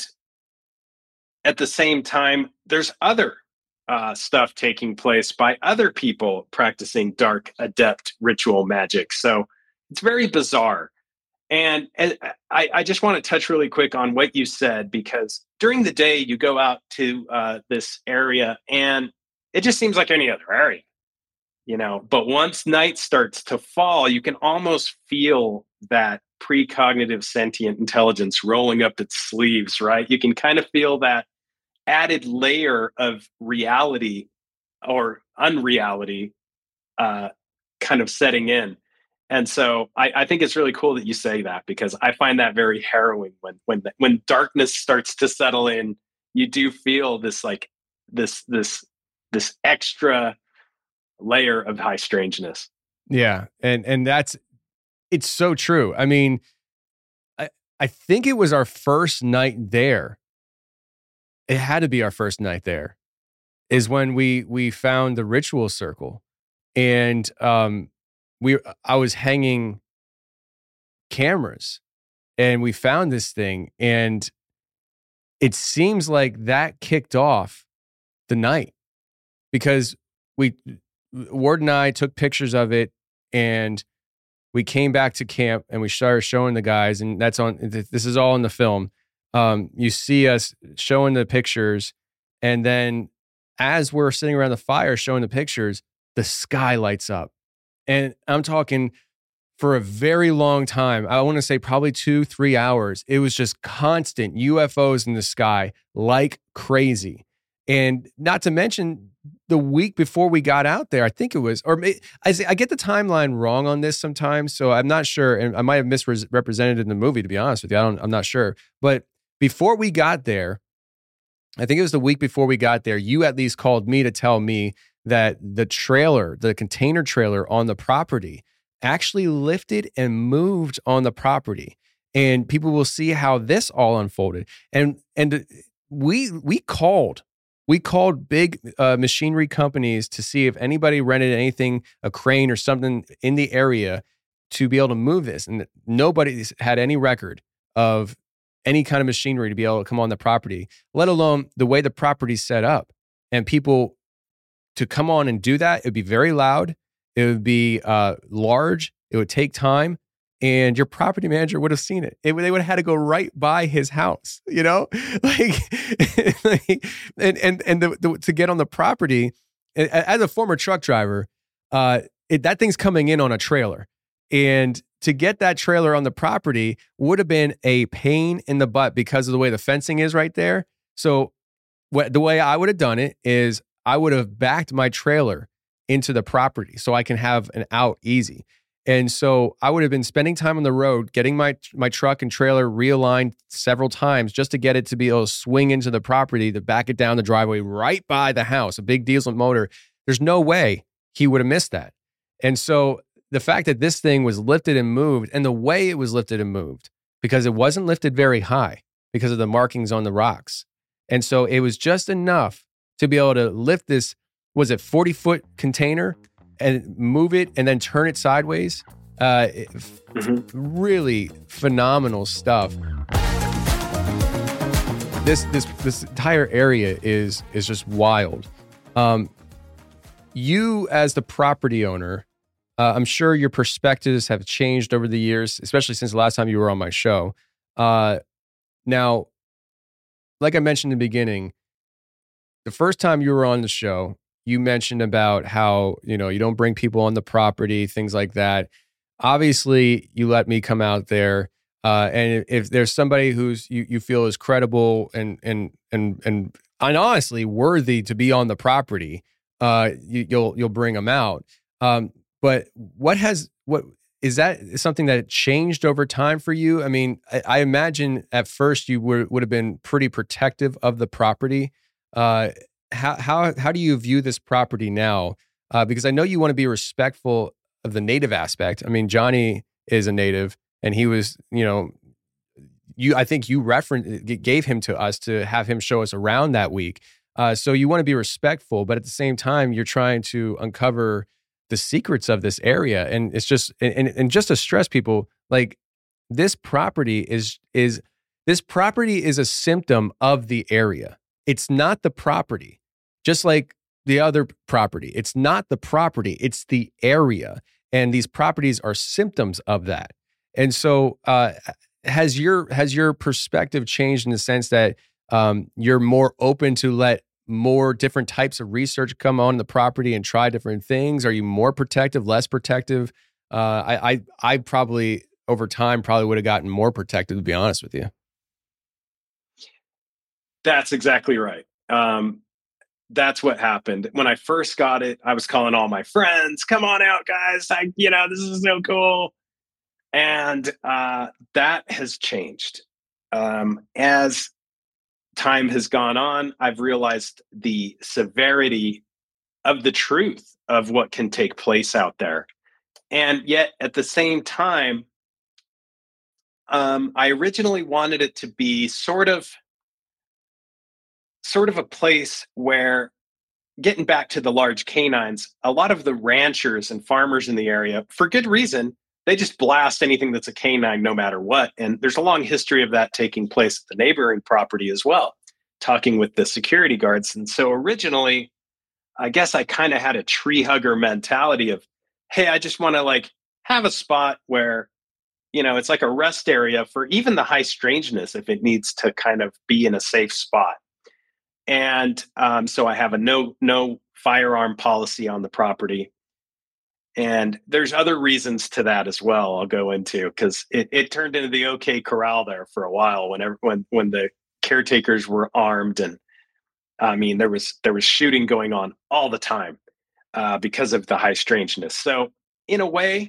at the same time, there's other uh, stuff taking place by other people practicing dark adept ritual magic. So it's very bizarre. And, and I, I just want to touch really quick on what you said, because during the day you go out to uh, this area and it just seems like any other area, you know, but once night starts to fall, you can almost feel that precognitive sentient intelligence rolling up its sleeves, right? You can kind of feel that added layer of reality or unreality uh, kind of setting in. And so I, I think it's really cool that you say that, because I find that very harrowing when when when darkness starts to settle in. You do feel this like this this this extra layer of high strangeness. Yeah, and and that's it's so true. I mean, I I think it was our first night there. It had to be our first night there, is when we we found the ritual circle, and um. We, I was hanging cameras and we found this thing, and it seems like that kicked off the night, because we, Ward and I took pictures of it, and we came back to camp and we started showing the guys, and that's on, this is all in the film. Um, you see us showing the pictures, and then as we're sitting around the fire showing the pictures, the sky lights up. And I'm talking for a very long time. I want to say probably two, three hours. It was just constant U F Os in the sky like crazy. And not to mention the week before we got out there, I think it was, or I, I get the timeline wrong on this sometimes. So I'm not sure. And I might have misrepresented it in the movie, to be honest with you. I don't, I'm not sure. But before we got there, I think it was the week before we got there, you at least called me to tell me that the trailer, the container trailer on the property actually lifted and moved on the property. And people will see how this all unfolded. And and we we called, we called big uh, machinery companies to see if anybody rented anything, a crane or something in the area to be able to move this. And nobody's had any record of any kind of machinery to be able to come on the property, let alone the way the property's set up. And people to come on and do that, it would be very loud. It would be uh, large. It would take time. And your property manager would have seen it. it. They would have had to go right by his house, you know? Like, like and and and the, the, to get on the property, as a former truck driver, uh, it, that thing's coming in on a trailer. And to get that trailer on the property would have been a pain in the butt because of the way the fencing is right there. So what the way I would have done it is I would have backed my trailer into the property so I can have an out easy. And so I would have been spending time on the road, getting my my truck and trailer realigned several times just to get it to be able to swing into the property, to back it down the driveway right by the house, a big diesel motor. There's no way he would have missed that. And so the fact that this thing was lifted and moved, and the way it was lifted and moved, because it wasn't lifted very high because of the markings on the rocks. And so it was just enough to be able to lift this, was it forty foot container, and move it and then turn it sideways. Uh, mm-hmm. Really phenomenal stuff. This this this entire area is is just wild. Um, you as the property owner, uh, I'm sure your perspectives have changed over the years, especially since the last time you were on my show. Uh, now, like I mentioned in the beginning, the first time you were on the show, you mentioned about how, you know, you don't bring people on the property, things like that. Obviously, you let me come out there. Uh, and if there's somebody who's you, you feel is credible and and and and and honestly worthy to be on the property, uh, you, you'll you'll bring them out. Um, but what has what is that something that changed over time for you? I mean, I, I imagine at first you would would have been pretty protective of the property. Uh, how how how do you view this property now? Uh, because I know you want to be respectful of the native aspect. I mean, Johnny is a native, and he was, you know, you. I think you referenced gave him to us to have him show us around that week. Uh, so you want to be respectful, but at the same time, you're trying to uncover the secrets of this area, and it's just and and just to stress people, like this property is is this property is a symptom of the area. It's not the property, just like the other property. It's not the property, it's the area. And these properties are symptoms of that. And so uh, has your has your perspective changed in the sense that um, you're more open to let more different types of research come on the property and try different things? Are you more protective, less protective? Uh, I, I I probably over time probably would have gotten more protective, to be honest with you. That's exactly right. Um, that's what happened. When I first got it, I was calling all my friends, come on out, guys. I, you know, this is so cool. And uh, that has changed. Um, as time has gone on, I've realized the severity of the truth of what can take place out there. And yet at the same time, um, I originally wanted it to be sort of sort of a place where, getting back to the large canines, a lot of the ranchers and farmers in the area, for good reason, they just blast anything that's a canine no matter what. And there's a long history of that taking place at the neighboring property as well, talking with the security guards. And so originally, I guess I kind of had a tree hugger mentality of, hey, I just want to like have a spot where, you know, it's like a rest area for even the high strangeness if it needs to kind of be in a safe spot. And um, so I have a no no firearm policy on the property. And there's other reasons to that as well I'll go into, because it, it turned into the OK Corral there for a while whenever when when the caretakers were armed. And I mean, there was there was shooting going on all the time uh, because of the high strangeness. So in a way,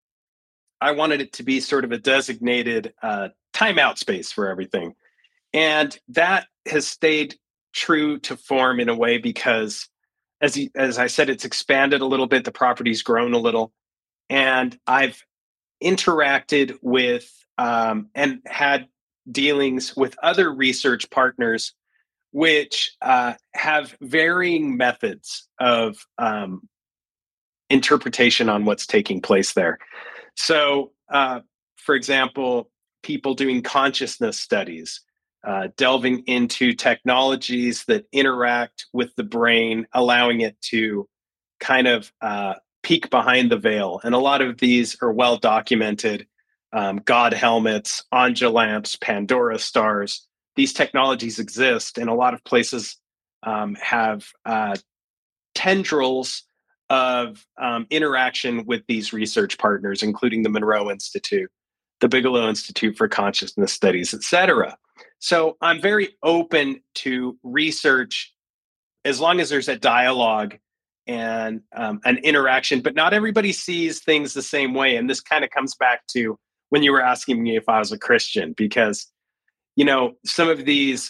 I wanted it to be sort of a designated uh, timeout space for everything. And that has stayed true to form in a way because, as he, as I said, it's expanded a little bit. The property's grown a little, and I've interacted with um, and had dealings with other research partners, which uh, have varying methods of um, interpretation on what's taking place there. So, uh, for example, people doing consciousness studies. Uh, delving into technologies that interact with the brain, allowing it to kind of uh, peek behind the veil. And a lot of these are well documented. Um, God helmets, Anja lamps, Pandora stars. These technologies exist, and a lot of places um, have uh, tendrils of um, interaction with these research partners, including the Monroe Institute, the Bigelow Institute for Consciousness Studies, et cetera. So I'm very open to research as long as there's a dialogue and um, an interaction, but not everybody sees things the same way. And this kind of comes back to when you were asking me if I was a Christian, because, you know, some of these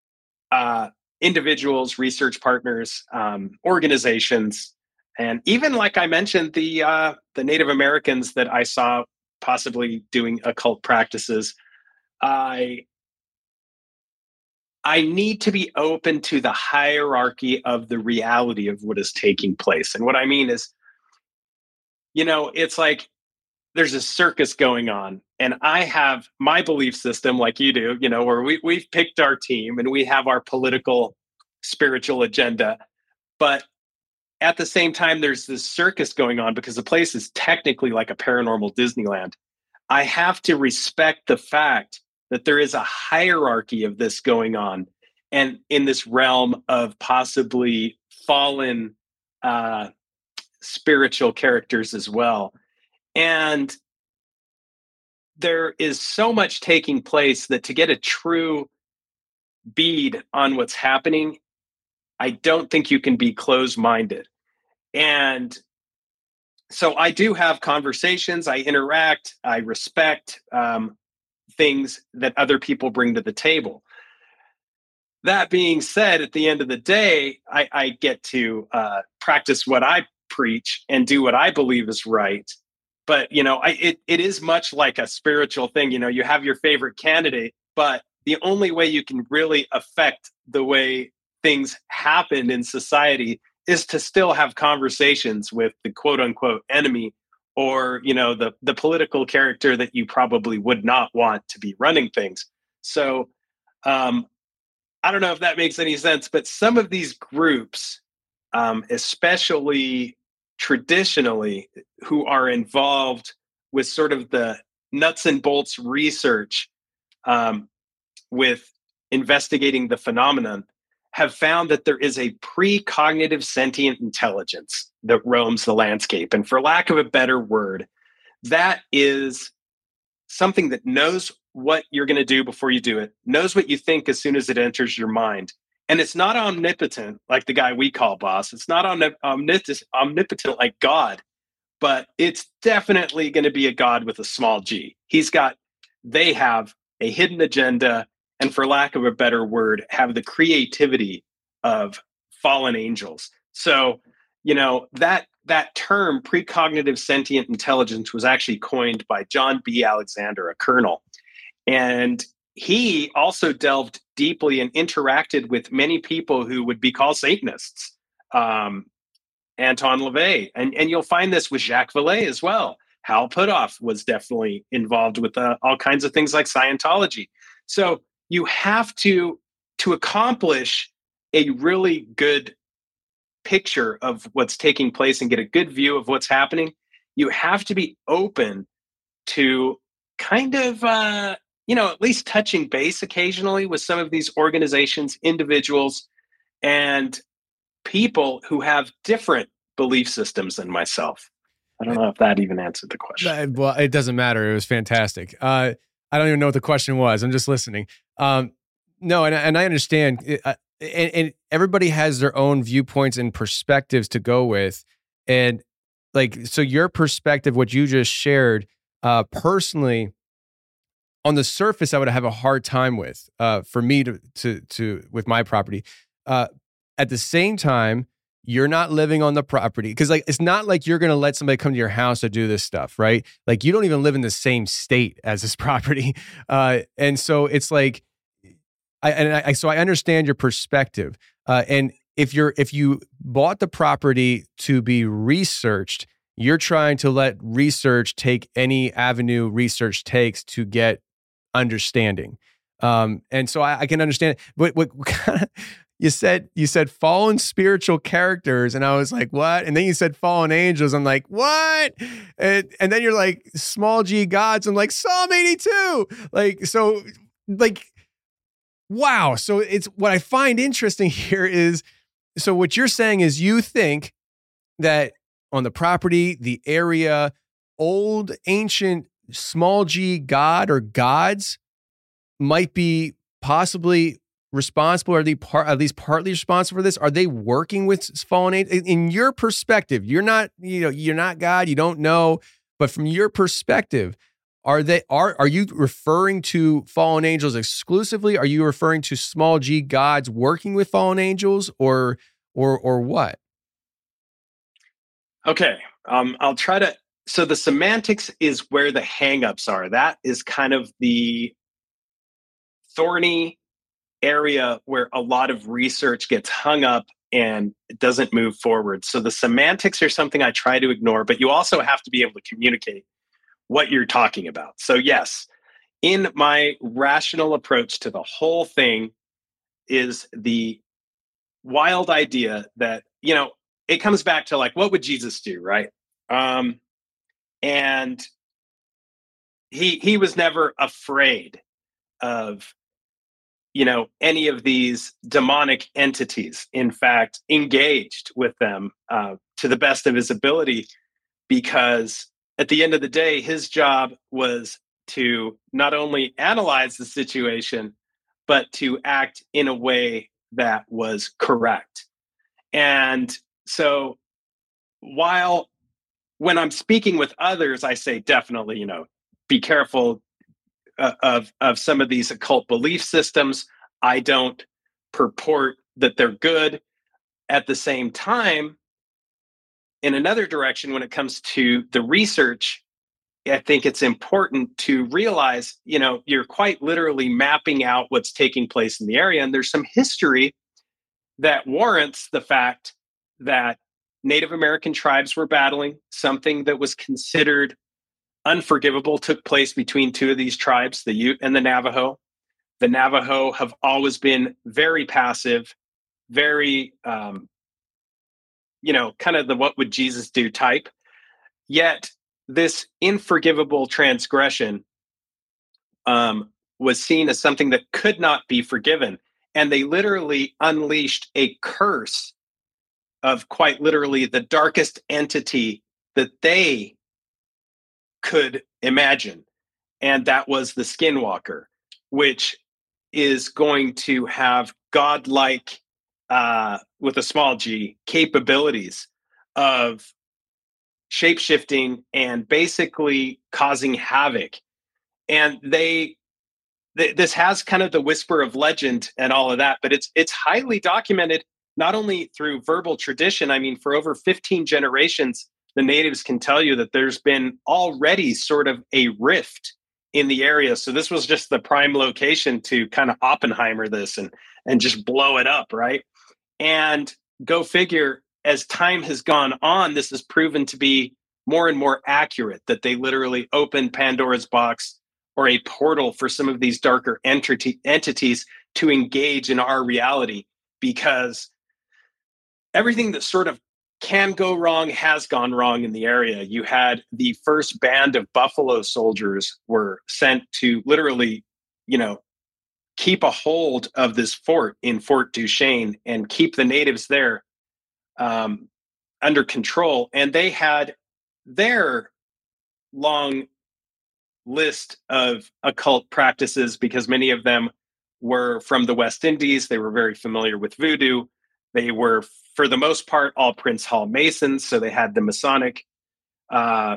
uh, individuals, research partners, um, organizations, and even like I mentioned, the uh, the Native Americans that I saw possibly doing occult practices, I I need to be open to the hierarchy of the reality of what is taking place. And what I mean is, you know, it's like there's a circus going on, and I have my belief system like you do, you know, where we, we've picked our team and we have our political, spiritual agenda. But at the same time, there's this circus going on because the place is technically like a paranormal Disneyland. I have to respect the fact that there is a hierarchy of this going on, and in this realm of possibly fallen uh, spiritual characters as well. And there is so much taking place that to get a true bead on what's happening, I don't think you can be closed-minded. And so I do have conversations, I interact, I respect um, things that other people bring to the table. that being said, at the end of the day, I, I get to uh, practice what I preach and do what I believe is right. But, you know, I, it, it is much like a spiritual thing. You know, you have your favorite candidate, but the only way you can really affect the way things happen in society is to still have conversations with the quote unquote enemy, or, you know, the, the political character that you probably would not want to be running things. So um, I don't know if that makes any sense, but some of these groups, um, especially traditionally, who are involved with sort of the nuts and bolts research um, with investigating the phenomenon, have found that there is a precognitive sentient intelligence that roams the landscape. And for lack of a better word, that is something that knows what you're going to do before you do it, knows what you think as soon as it enters your mind. And it's not omnipotent like the guy we call boss. It's not omnip- omnip- omnipotent like God, but it's definitely going to be a God with a small g. He's got, they have a hidden agenda, and for lack of a better word, have the creativity of fallen angels. So, you know, that that term, precognitive sentient intelligence, was actually coined by John B. Alexander, a colonel. And he also delved deeply and interacted with many people who would be called Satanists, um, Anton LaVey. And, and you'll find this with Jacques Vallée as well. Hal Puthoff was definitely involved with uh, all kinds of things like Scientology. So you have to, to accomplish a really good picture of what's taking place and get a good view of what's happening, you have to be open to kind of, uh, you know, at least touching base occasionally with some of these organizations, individuals, and people who have different belief systems than myself. I don't know if that even answered the question. Well, it doesn't matter. It was fantastic. Uh, I don't even know what the question was. I'm just listening. Um, no, and, and I understand. It, uh, and, and everybody has their own viewpoints and perspectives to go with. And like, so your perspective, what you just shared, uh, personally, on the surface, I would have a hard time with, uh, for me to, to, to, with my property. Uh, at the same time, you're not living on the property, because like, it's not like you're going to let somebody come to your house to do this stuff, right? Like, you don't even live in the same state as this property. Uh, and so it's like, I, and I, so I understand your perspective. Uh, and if you're, if you bought the property to be researched, you're trying to let research take any avenue research takes to get understanding. Um, and so I, I can understand, but what, what kind of, you said, you said fallen spiritual characters. And I was like, what? And then you said fallen angels. I'm like, what? And, and then you're like small G gods. I'm like Psalm eighty-two. Like, so like, wow. So it's, what I find interesting here is, so what you're saying is you think that on the property, the area, old ancient small G God or gods might be possibly responsible? Are they part, at least partly responsible for this? Are they working with fallen angels? In your perspective, you're not, you know, you're not God, you don't know, but from your perspective, are they, are, are you referring to fallen angels exclusively? Are you referring to small G gods working with fallen angels, or, or, or what? Okay. Um, I'll try to, so the semantics is where the hangups are. That is kind of the thorny area where a lot of research gets hung up and it doesn't move forward. So the semantics are something I try to ignore, but you also have to be able to communicate what you're talking about. So yes, in my rational approach to the whole thing is the wild idea that, you know, it comes back to like, what would Jesus do, right? Um, and he he was never afraid of, you know, any of these demonic entities. In fact, engaged with them uh, to the best of his ability, because at the end of the day, his job was to not only analyze the situation, but to act in a way that was correct. And so while when I'm speaking with others, I say, definitely, you know, be careful uh, of, of some of these occult belief systems. I don't purport that they're good. At the same time, in another direction, when it comes to the research, I think it's important to realize, you know, you're quite literally mapping out what's taking place in the area. And there's some history that warrants the fact that Native American tribes were battling. Something that was considered unforgivable took place between two of these tribes, the Ute and the Navajo. The Navajo have always been very passive, very, um, you know, kind of the what would Jesus do type. Yet this unforgivable transgression um, was seen as something that could not be forgiven. And they literally unleashed a curse of quite literally the darkest entity that they could imagine. And that was the Skinwalker, which is going to have godlike, uh, with a small g, capabilities of shape-shifting and basically causing havoc. And they, th- this has kind of the whisper of legend and all of that, but it's it's highly documented, not only through verbal tradition. I mean, for over fifteen generations, the natives can tell you that there's been already sort of a rift in the area. So this was just the prime location to kind of Oppenheimer this and and just blow it up, right? And go figure, as time has gone on, this has proven to be more and more accurate, that they literally opened Pandora's box or a portal for some of these darker entity, entities to engage in our reality, because everything that sort of can go wrong has gone wrong in the area. You had the first band of Buffalo Soldiers were sent to literally, you know, keep a hold of this fort in Fort Duchesne and keep the natives there um, under control. And they had their long list of occult practices, because many of them were from the West Indies. They were very familiar with voodoo. They were, for the most part, all Prince Hall Masons. So they had the Masonic uh,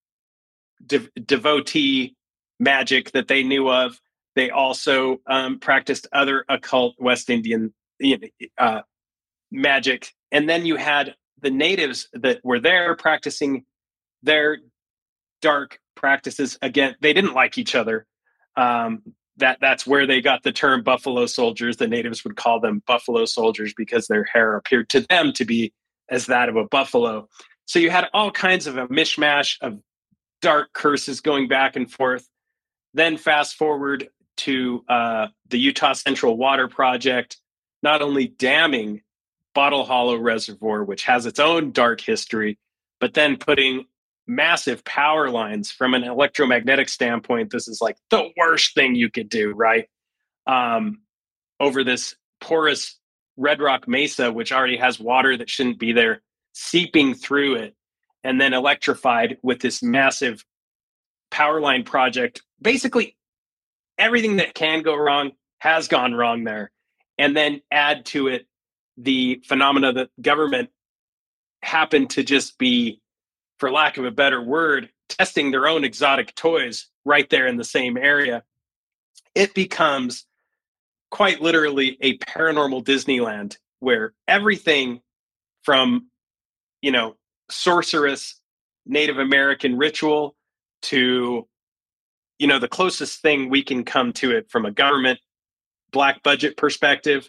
de- devotee magic that they knew of. They also um, practiced other occult West Indian uh, magic. And then you had the natives that were there practicing their dark practices. Again, they didn't like each other. Um, that that's where they got the term Buffalo Soldiers. The natives would call them Buffalo Soldiers because their hair appeared to them to be as that of a buffalo. So you had all kinds of a mishmash of dark curses going back and forth. Then fast forward to uh, the Utah Central Water Project, not only damming Bottle Hollow Reservoir, which has its own dark history, but then putting massive power lines. From an electromagnetic standpoint, this is like the worst thing you could do, right? Um, over this porous Red Rock Mesa, which already has water that shouldn't be there, seeping through it, and then electrified with this massive power line project. Basically, everything that can go wrong has gone wrong there. And then add to it the phenomena that government happened to just be, for lack of a better word, testing their own exotic toys right there in the same area. It becomes quite literally a paranormal Disneyland, where everything from, you know, sorceress Native American ritual to, you know, the closest thing we can come to it from a government black budget perspective,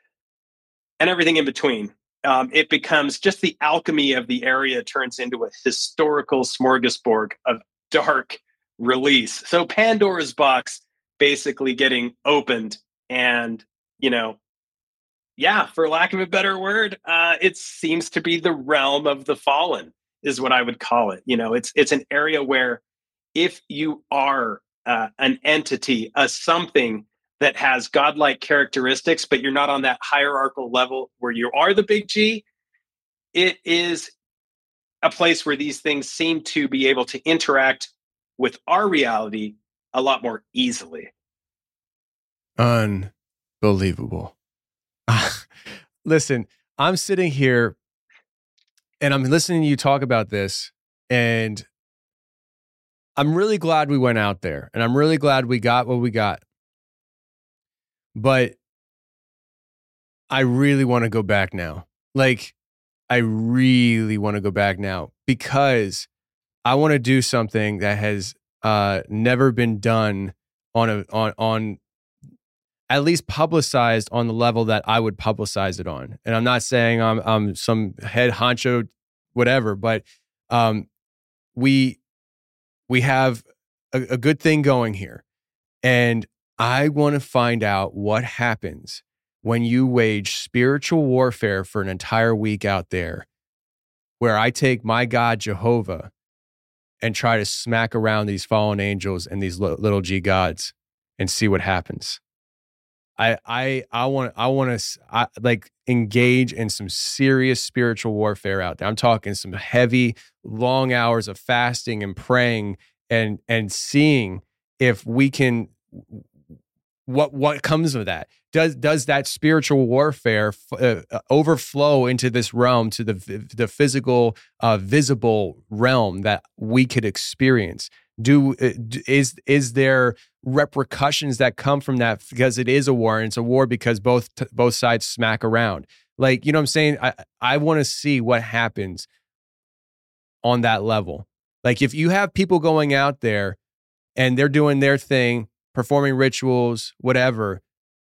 and everything in between. Um, it becomes just the alchemy of the area turns into a historical smorgasbord of dark release. So Pandora's box basically getting opened, and, you know, yeah, for lack of a better word, uh, it seems to be the realm of the fallen is what I would call it. You know, it's, it's an area where if you are uh, an entity, a something that has godlike characteristics, but you're not on that hierarchical level where you are the big G, it is a place where these things seem to be able to interact with our reality a lot more easily. Unbelievable. Listen, I'm sitting here and I'm listening to you talk about this, and I'm really glad we went out there, and I'm really glad we got what we got. But I really want to go back now. Like, I really want to go back now because I want to do something that has uh, never been done on a on on at least publicized on the level that I would publicize it on. And I'm not saying I'm I'm some head honcho, whatever, but um, we we have a, a good thing going here, and I want to find out what happens when you wage spiritual warfare for an entire week out there, where I take my God Jehovah and try to smack around these fallen angels and these little G gods and see what happens. I I I want I want to I, like engage in some serious spiritual warfare out there. I'm talking some heavy, long hours of fasting and praying and and seeing if we can. What what comes of that? Does does that spiritual warfare uh, overflow into this realm, to the the physical, uh, visible realm that we could experience? Do is is there repercussions that come from that because it is a war, and it's a war because both both sides smack around? Like, you know what I'm saying? I I want to see what happens on that level. Like, if you have people going out there and they're doing their thing, performing rituals, whatever,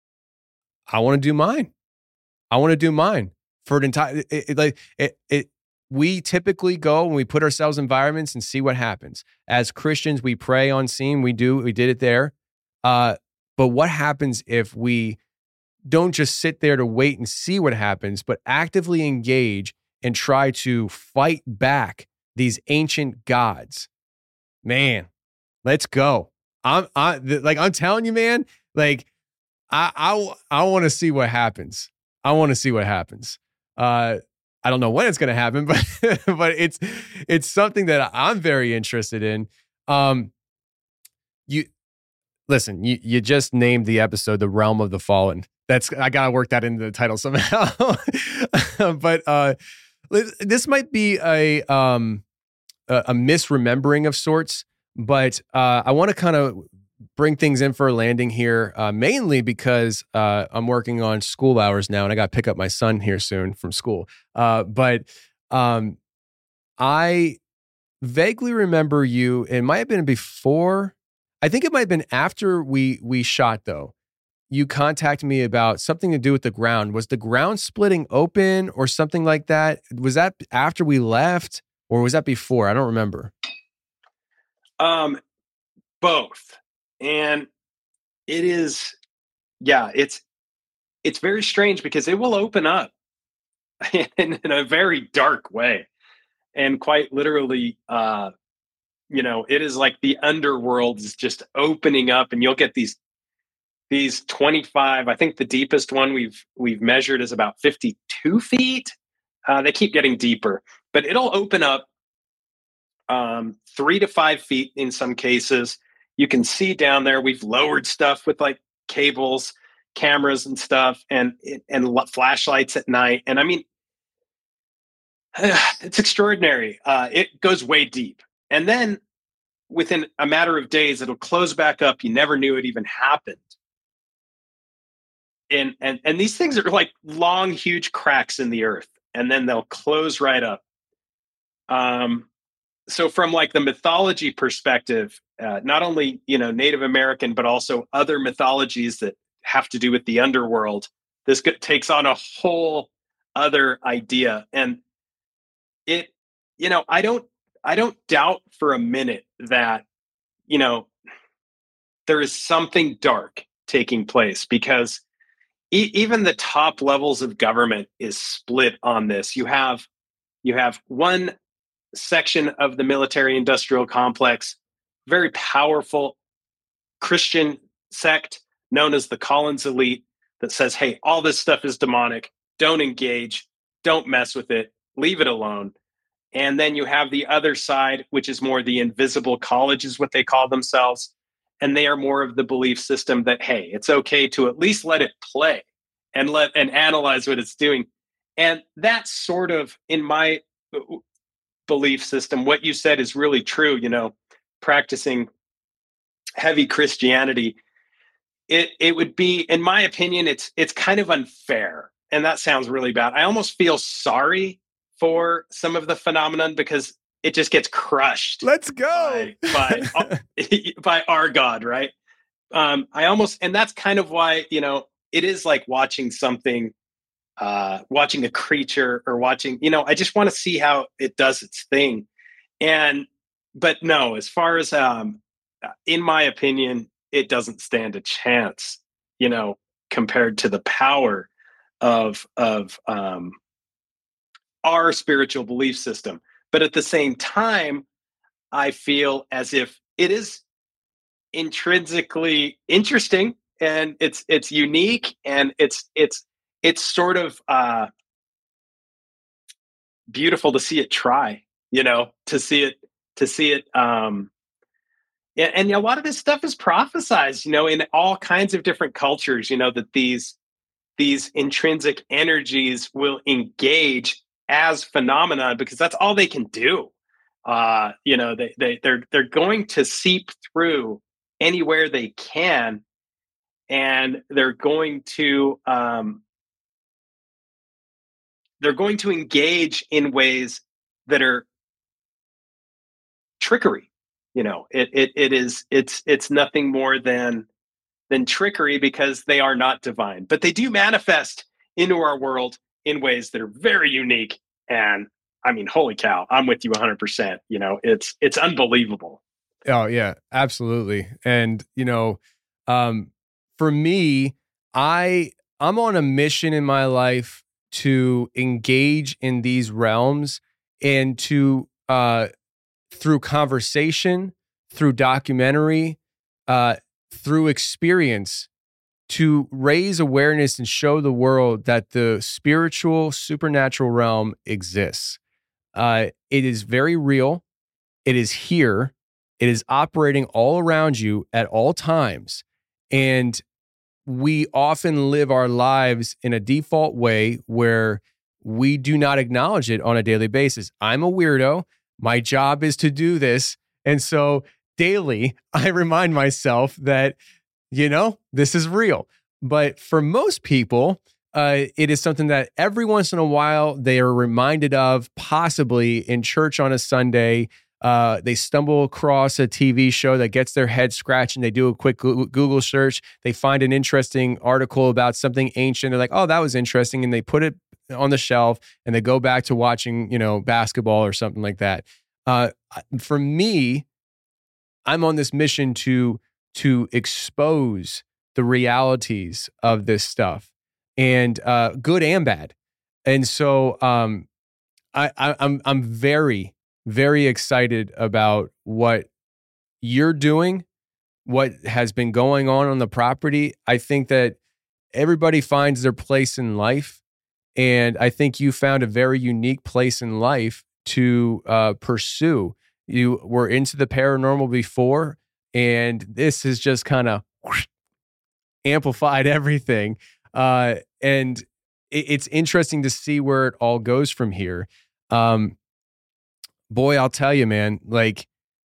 I want to do mine. I want to do mine for an entire, it, it, like it, it, we typically go and we put ourselves in environments and see what happens. As Christians, we pray on scene. We do, we did it there. Uh, but what happens if we don't just sit there to wait and see what happens, but actively engage and try to fight back these ancient gods? Man, let's go. I'm I like I'm telling you, man, like I I I want to see what happens. I want to see what happens. Uh I don't know when it's going to happen, but but it's it's something that I'm very interested in. Um you listen, you you just named the episode The Realm of the Fallen. That's I got to work that into the title somehow. But uh this might be a um a, a misremembering of sorts. But uh, I want to kind of bring things in for a landing here, uh, mainly because uh, I'm working on school hours now, and I got to pick up my son here soon from school. Uh, but um, I vaguely remember you. It might have been before. I think it might have been after we we shot, though. You contacted me about something to do with the ground. Was the ground splitting open or something like that? Was that after we left, or was that before? I don't remember. Um, both. And it is, yeah, it's, it's very strange because it will open up in, in a very dark way. And quite literally, uh, you know, it is like the underworld is just opening up, and you'll get these, these twenty-five, I think the deepest one we've, we've measured is about fifty-two feet. Uh, they keep getting deeper, but it'll open up Um, three to five feet in some cases. You can see down there. We've lowered stuff with like cables, cameras and stuff, and and flashlights at night. And I mean, it's extraordinary. Uh, it goes way deep. And then within a matter of days, it'll close back up. You never knew it even happened. And and and these things are like long, huge cracks in the earth, and then they'll close right up. Um. So from like the mythology perspective, uh, not only, you know, Native American, but also other mythologies that have to do with the underworld, this takes on a whole other idea. And it, you know, I don't, I don't doubt for a minute that, you know, there is something dark taking place, because e- even the top levels of government is split on this. You have, you have one section of the military industrial complex, very powerful Christian sect known as the Collins Elite, that says, hey, all this stuff is demonic. Don't engage. Don't mess with it. Leave it alone. And then you have the other side, which is more the invisible college is what they call themselves. And they are more of the belief system that, hey, it's okay to at least let it play and let and analyze what it's doing. And that's sort of, in my belief system, what you said is really true. You know, practicing heavy Christianity, it it would be, in my opinion, it's it's kind of unfair. and that sounds really bad. I almost feel sorry for some of the phenomenon because it just gets crushed. Let's go by by, by our God, right? Um, I almost, and that's kind of why, you know, it is like watching something, uh, watching a creature or watching, you know, I just want to see how it does its thing. And, but no, as far as, um, in my opinion, it doesn't stand a chance, you know, compared to the power of, of, um, our spiritual belief system. But at the same time, I feel as if it is intrinsically interesting and it's it's unique and it's it's it's sort of uh beautiful to see it try, you know, to see it to see it um and, and a lot of this stuff is prophesized, you know, in all kinds of different cultures, you know, that these these intrinsic energies will engage as phenomena because that's all they can do. Uh you know, they they they're they're going to seep through anywhere they can, and they're going to um, they're going to engage in ways that are trickery. You know, it it it is it's it's nothing more than than trickery because they are not divine, but they do manifest into our world in ways that are very unique. And I mean, holy cow, I'm with you one hundred percent. You know, it's it's unbelievable. Oh yeah, absolutely. And you know, um, for me, I I'm on a mission in my life to engage in these realms and to uh, through conversation, through documentary, uh, through experience, to raise awareness and show the world that the spiritual, supernatural realm exists. Uh, it is very real. It is here. It is operating all around you at all times. And we often live our lives in a default way where we do not acknowledge it on a daily basis. I'm a weirdo. My job is to do this. And so daily, I remind myself that, you know, this is real. But for most people, uh, it is something that every once in a while they are reminded of, possibly in church on a Sunday. Uh, they stumble across a T V show that gets their head scratched and they do a quick Google search. They find an interesting article about something ancient. They're like, oh, that was interesting. And they put it on the shelf and they go back to watching, you know, basketball or something like that. Uh, for me, I'm on this mission to, to expose the realities of this stuff, and uh, good and bad. And so um, I, I, I'm I'm very, very excited about what you're doing, what has been going on on the property. I think that everybody finds their place in life, and I think you found a very unique place in life to uh, pursue. You were into the paranormal before, and this has just kind of amplified everything. Uh, and it, it's interesting to see where it all goes from here. Um, boy, I'll tell you, man, like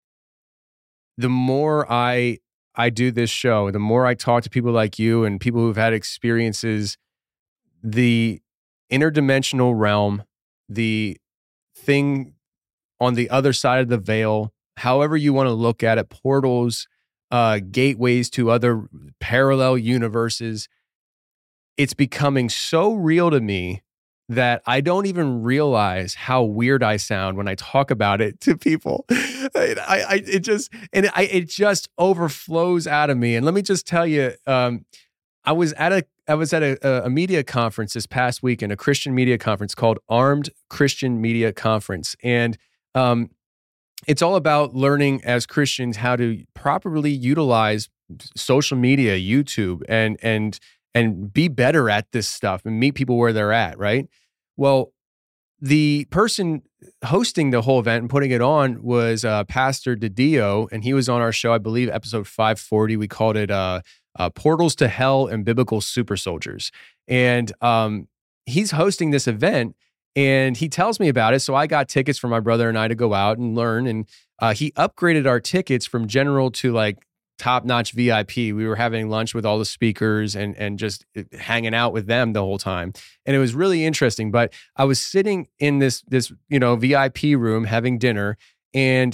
the more I, I do this show, the more I talk to people like you and people who've had experiences, the interdimensional realm, the thing on the other side of the veil, however you want to look at it, portals, uh, gateways to other parallel universes, it's becoming so real to me that I don't even realize how weird I sound when I talk about it to people. I, I, it just, and I, it just overflows out of me. And let me just tell you, um, I was at a, I was at a, a media conference this past weekend, a Christian media conference called Armed Christian Media Conference. And, um, it's all about learning as Christians how to properly utilize social media, YouTube, and, and, and be better at this stuff and meet people where they're at, right? Well, the person hosting the whole event and putting it on was uh, Pastor DiDio, and he was on our show, I believe, episode five forty. We called it uh, uh, Portals to Hell and Biblical Super Soldiers. And um, he's hosting this event, and he tells me about it. So I got tickets for my brother and I to go out and learn. And uh, he upgraded our tickets from general to like top-notch V I P. We were having lunch with all the speakers and and just hanging out with them the whole time. And it was really interesting. But I was sitting in this this, you know, V I P room having dinner, and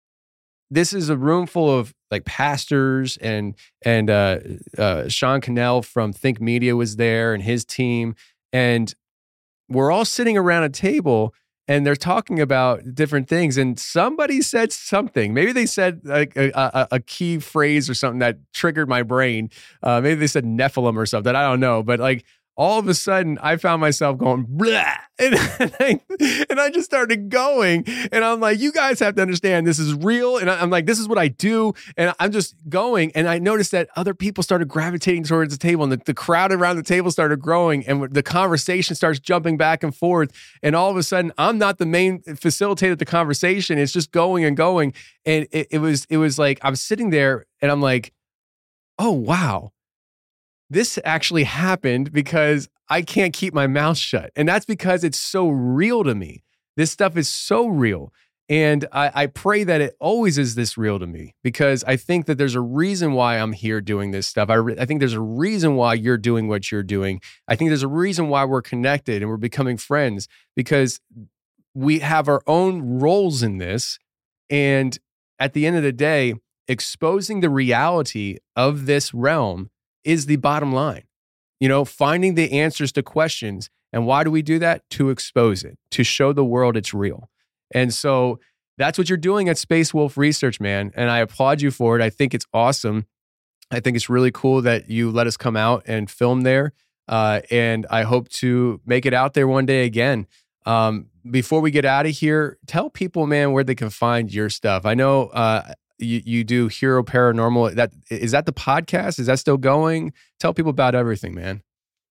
this is a room full of like pastors and and uh, uh, Sean Cannell from Think Media was there and his team, and we're all sitting around a table and they're talking about different things. And somebody said something. Maybe they said like a, a, a key phrase or something that triggered my brain. Uh, maybe they said Nephilim or something. I don't know, but like all of a sudden I found myself going, blah, and, and, I, and I just started going. And I'm like, you guys have to understand this is real. And I'm like, this is what I do. And I'm just going. And I noticed that other people started gravitating towards the table, and the, the crowd around the table started growing, and the conversation starts jumping back and forth. And all of a sudden I'm not the main facilitator of the conversation. It's just going and going. And it, it was, it was like, I was sitting there and I'm like, oh, wow. This actually happened because I can't keep my mouth shut. And that's because it's so real to me. This stuff is so real. And I, I pray that it always is this real to me, because I think that there's a reason why I'm here doing this stuff. I, re- I think there's a reason why you're doing what you're doing. I think there's a reason why we're connected and we're becoming friends, because we have our own roles in this. And at the end of the day, exposing the reality of this realm is the bottom line. You know, finding the answers to questions. And why do we do that? To expose it, to show the world it's real. And so that's what you're doing at Space Wolf Research, man. And I applaud you for it. I think it's awesome. I think it's really cool that you let us come out and film there. Uh, and I hope to make it out there one day again. Um, before we get out of here, tell people, man, where they can find your stuff. I know, uh, You you do Hero Paranormal. That is that the podcast? Is that still going? Tell people about everything, man.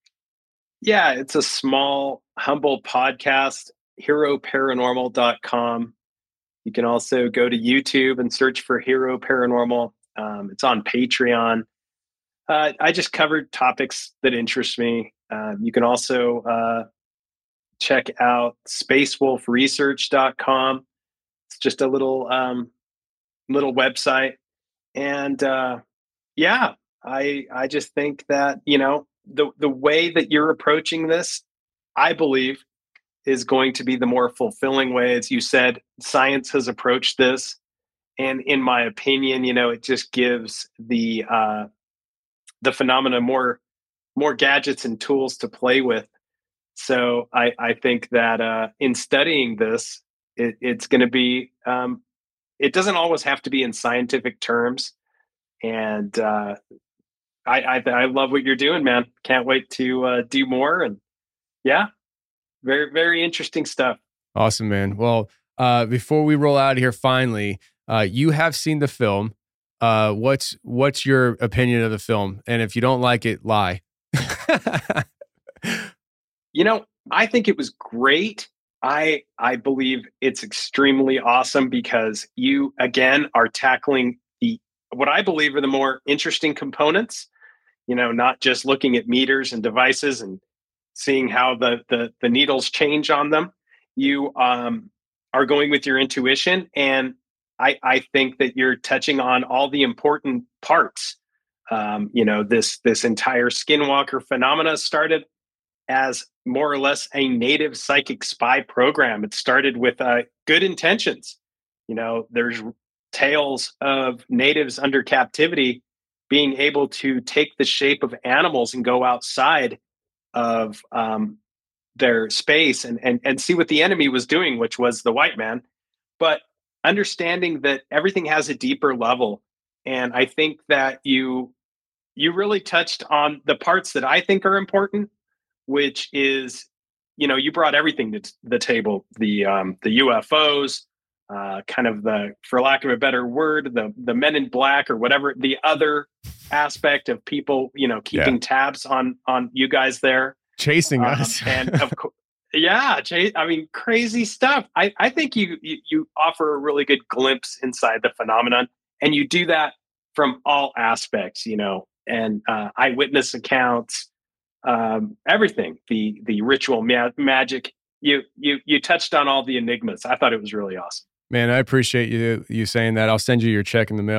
Yeah, it's a small, humble podcast, hero paranormal dot com. You can also go to YouTube and search for Hero Paranormal. Um, it's on Patreon. Uh, I just covered topics that interest me. Uh, you can also uh, check out space wolf research dot com. It's just a little... Um, little website. And uh, yeah, I I just think that, you know, the the way that you're approaching this, I believe, is going to be the more fulfilling way. As you said, science has approached this. And in my opinion, you know, it just gives the uh, the phenomena more more gadgets and tools to play with. So I, I think that uh, in studying this, it, it's going to be um, it doesn't always have to be in scientific terms. And uh, I, I I love what you're doing, man. Can't wait to uh, do more. And yeah, very, very interesting stuff. Awesome, man. Well, uh, before we roll out of here, finally, uh, you have seen the film. Uh, what's what's your opinion of the film? And if you don't like it, lie. You know, I think it was great. I I believe it's extremely awesome because you, again, are tackling the what I believe are the more interesting components, you know, not just looking at meters and devices and seeing how the the, the needles change on them. You um, are going with your intuition. And I, I think that you're touching on all the important parts. Um, you know, this this entire Skinwalker phenomena started as more or less a native psychic spy program. It started with uh, good intentions. You know, there's tales of natives under captivity being able to take the shape of animals and go outside of um, their space and, and, and see what the enemy was doing, which was the white man. But understanding that everything has a deeper level. And I think that you you really touched on the parts that I think are important, which is, you know, you brought everything to the table, the um, the U F Os, uh, kind of the, for lack of a better word, the the Men in Black or whatever, the other aspect of people, you know, keeping yeah. tabs on on you guys there. Chasing um, us. and of course, yeah, ch- I mean, crazy stuff. I, I think you, you you offer a really good glimpse inside the phenomenon, and you do that from all aspects, you know, and uh, eyewitness accounts, um, everything, the the ritual ma- magic. You you you touched on all the enigmas. I thought it was really awesome. Man, I appreciate you you saying that. I'll send you your check in the mail.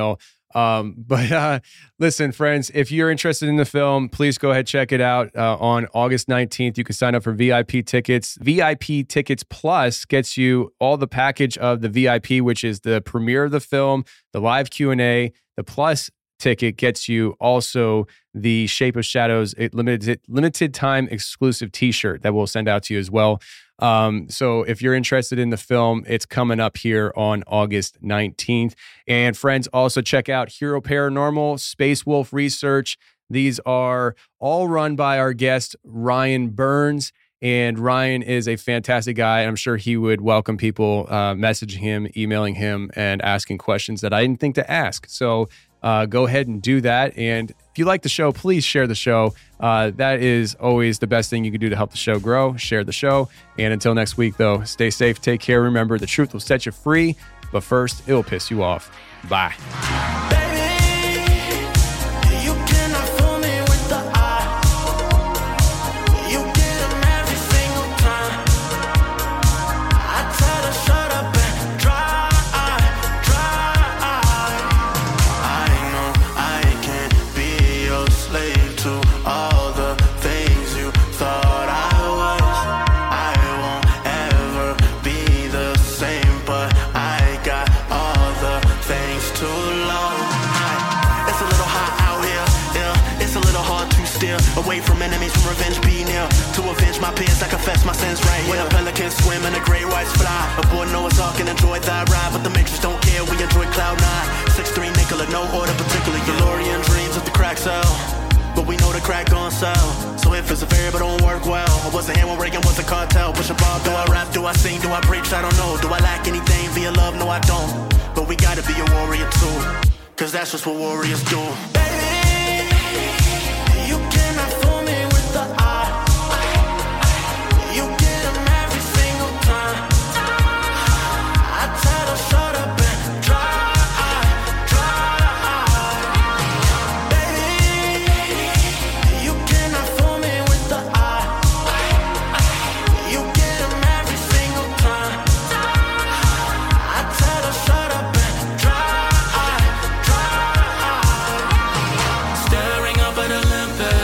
Um, but uh, listen, friends, if you're interested in the film, please go ahead, check it out uh, on August nineteenth. You can sign up for V I P tickets. V I P Tickets Plus gets you all the package of the V I P, which is the premiere of the film, the live Q and A. The Plus ticket gets you also the Shape of Shadows limited limited time exclusive t-shirt that we'll send out to you as well. Um, so if you're interested in the film, it's coming up here on August nineteenth. And friends, also check out Hero Paranormal, Space Wolf Research. These are all run by our guest, Ryan Burns. And Ryan is a fantastic guy. I'm sure he would welcome people uh, messaging him, emailing him, and asking questions that I didn't think to ask. So uh, go ahead and do that. And if you like the show, please share the show. Uh, that is always the best thing you can do to help the show grow. Share the show. And until next week, though, stay safe, take care. Remember, the truth will set you free, but first, it'll piss you off. Bye. Away from enemies, from revenge, be near. To avenge my peers, I confess my sins right here. When a pelican swim and the great whites fly, aboard Noah's Ark and enjoy thy ride. But the matrix don't care, we enjoy cloud nine. six three Nicola, no order particular. DeLorean dreams of the crack cell, but we know the crack gon' sell. So if it's a variable, don't work well. I wasn't here when Reagan was a cartel. Push a bar, do I rap, do I sing, do I preach, I don't know. Do I lack anything via love? No, I don't. But we gotta be a warrior too, cause that's just what warriors do. You cannot fool me with the eye. You get them every single time. I tell her shut up and dry, dry. Baby, you cannot fool me with the eye. You get them every single time. I tell her shut up and dry, dry. Staring up at a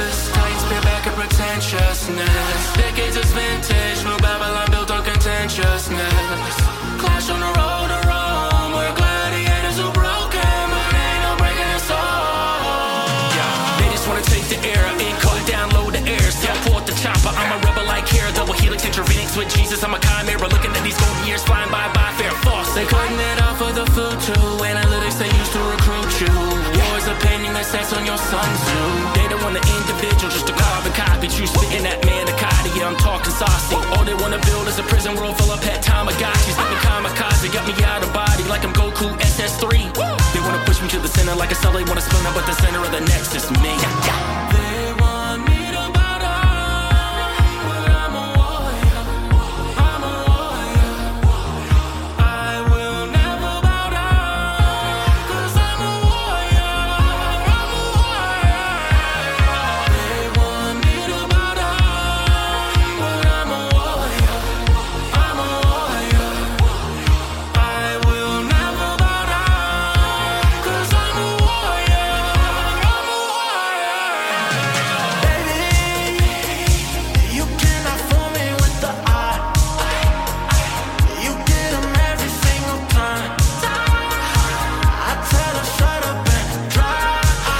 pretentiousness. Decades is vintage, new Babylon built on contentiousness. Clash on the road to Rome, where gladiators are broken, but ain't no breaking us all. Yeah, they just wanna take the air, in code, download the air, teleport the chopper. I'm a rebel like hair, double helix, intravenox with Jesus. I'm a chimera, looking at these golden years flying by by fair force. They cutting it off for the food too. Analytics they used to recruit you. War's a painting that sets on your Sun Tzu. They don't want an individual, just a carbon copy. You spitting that manicotti, yeah, I'm talking saucy. All they wanna build is a prison world full of pet Tamagotchis. Like a kamikaze, got me out of body like I'm Goku S S three. They wanna push me to the center like a cell, they wanna spin up, but the center of the nexus, me. They want me to bow down, but I'm a warrior. I'm a warrior. I will never bow down, cause I'm a warrior. I'm a warrior. They want me to bow down, but I'm a warrior. I'm a warrior. I will never bow down, cause I'm a warrior. I'm a warrior. Baby, you cannot fool me with the eye. You get them every single time. I tell her shut up and dry,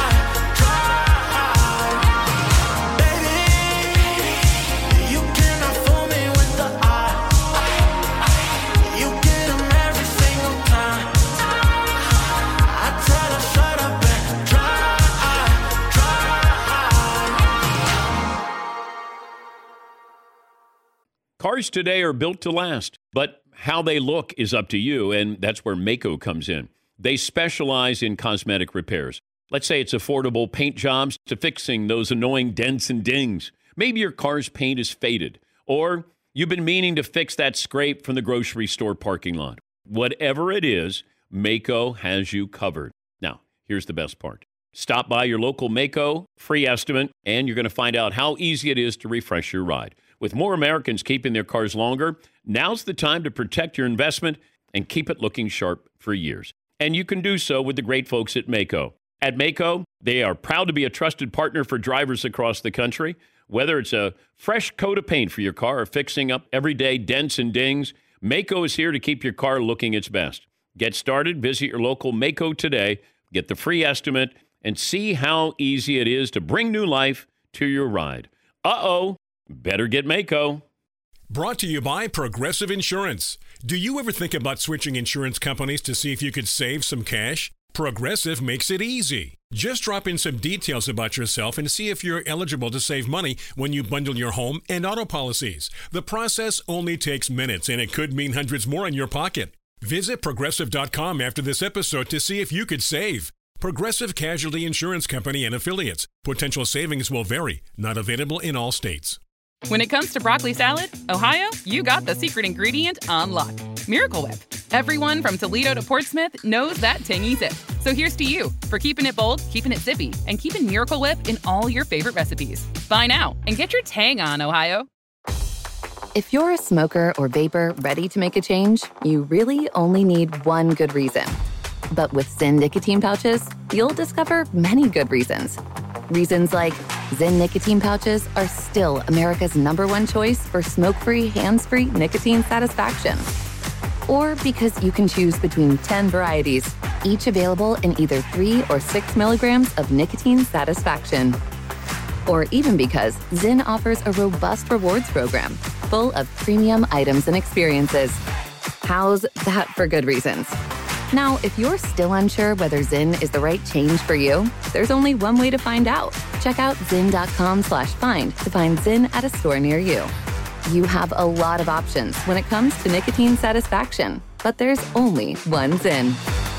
dry. Baby, you cannot fool me with the eye. You get them every single time. I tell her shut up and dry, dry. Cars today are built to last, but how they look is up to you, and that's where Maaco comes in. They specialize in cosmetic repairs. Let's say it's affordable paint jobs to fixing those annoying dents and dings. Maybe your car's paint is faded, or you've been meaning to fix that scrape from the grocery store parking lot. Whatever it is, Maaco has you covered. Now, here's the best part. Stop by your local Maaco, free estimate, and you're going to find out how easy it is to refresh your ride. With more Americans keeping their cars longer, now's the time to protect your investment and keep it looking sharp for years. And you can do so with the great folks at Maaco. At Maaco, they are proud to be a trusted partner for drivers across the country. Whether it's a fresh coat of paint for your car or fixing up everyday dents and dings, Maaco is here to keep your car looking its best. Get started, visit your local Maaco today, get the free estimate, and see how easy it is to bring new life to your ride. Uh-oh, better get Maaco. Brought to you by Progressive Insurance. Do you ever think about switching insurance companies to see if you could save some cash? Progressive makes it easy. Just drop in some details about yourself and see if you're eligible to save money when you bundle your home and auto policies. The process only takes minutes, and it could mean hundreds more in your pocket. Visit Progressive dot com after this episode to see if you could save. Progressive Casualty Insurance Company and Affiliates. Potential savings will vary. Not available in all states. When it comes to broccoli salad, Ohio, you got the secret ingredient on lock. Miracle Whip. Everyone from Toledo to Portsmouth knows that tangy zip. So here's to you for keeping it bold, keeping it zippy, and keeping Miracle Whip in all your favorite recipes. Buy now and get your tang on, Ohio. If you're a smoker or vapor ready to make a change, you really only need one good reason. But with Zyn nicotine pouches, you'll discover many good reasons. Reasons like Zyn nicotine pouches are still America's number one choice for smoke-free, hands-free nicotine satisfaction. Or because you can choose between ten varieties, each available in either three or six milligrams of nicotine satisfaction. Or even because Zyn offers a robust rewards program full of premium items and experiences. How's that for good reasons? Now, if you're still unsure whether Zyn is the right change for you, there's only one way to find out. Check out zyn.com slash find to find Zyn at a store near you. You have a lot of options when it comes to nicotine satisfaction, but there's only one Zyn.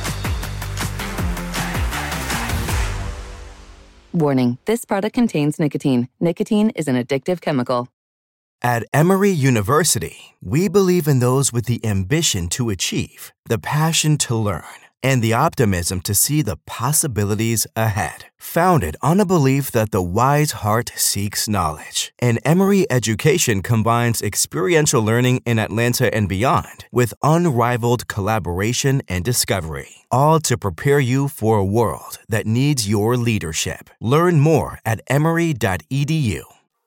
Warning, this product contains nicotine. Nicotine is an addictive chemical. At Emory University, we believe in those with the ambition to achieve, the passion to learn, and the optimism to see the possibilities ahead. Founded on a belief that the wise heart seeks knowledge, and Emory education combines experiential learning in Atlanta and beyond with unrivaled collaboration and discovery, all to prepare you for a world that needs your leadership. Learn more at emory dot e d u.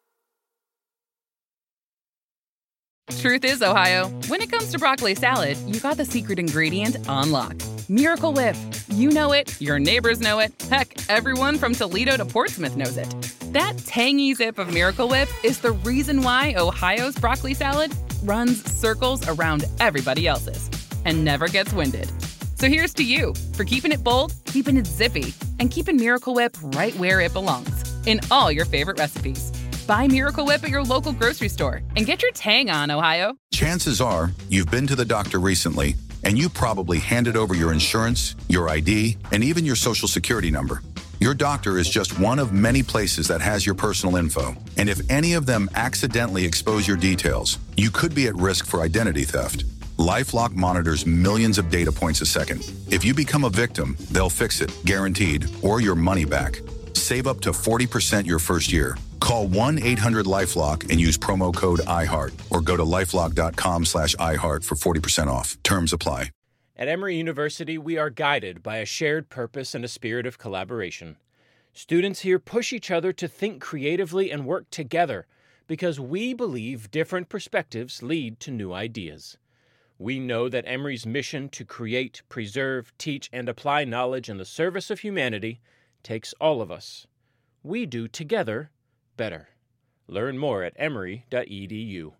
Truth is, Ohio, when it comes to broccoli salad, you got the secret ingredient on lock. Miracle Whip. You know it, your neighbors know it, heck, everyone from Toledo to Portsmouth knows it. That tangy zip of Miracle Whip is the reason why Ohio's broccoli salad runs circles around everybody else's and never gets winded. So here's to you for keeping it bold, keeping it zippy, and keeping Miracle Whip right where it belongs, in all your favorite recipes. Buy Miracle Whip at your local grocery store and get your tang on, Ohio. Chances are you've been to the doctor recently, and you probably handed over your insurance, your I D, and even your social security number. Your doctor is just one of many places that has your personal info. And if any of them accidentally expose your details, you could be at risk for identity theft. LifeLock monitors millions of data points a second. If you become a victim, they'll fix it, guaranteed, or your money back. Save up to forty percent your first year. Call one eight hundred LifeLock and use promo code iHeart or go to lifelock.com slash iHeart for forty percent off. Terms apply. At Emory University, we are guided by a shared purpose and a spirit of collaboration. Students here push each other to think creatively and work together because we believe different perspectives lead to new ideas. We know that Emory's mission to create, preserve, teach, and apply knowledge in the service of humanity takes all of us. We do together better. Learn more at emory dot e d u.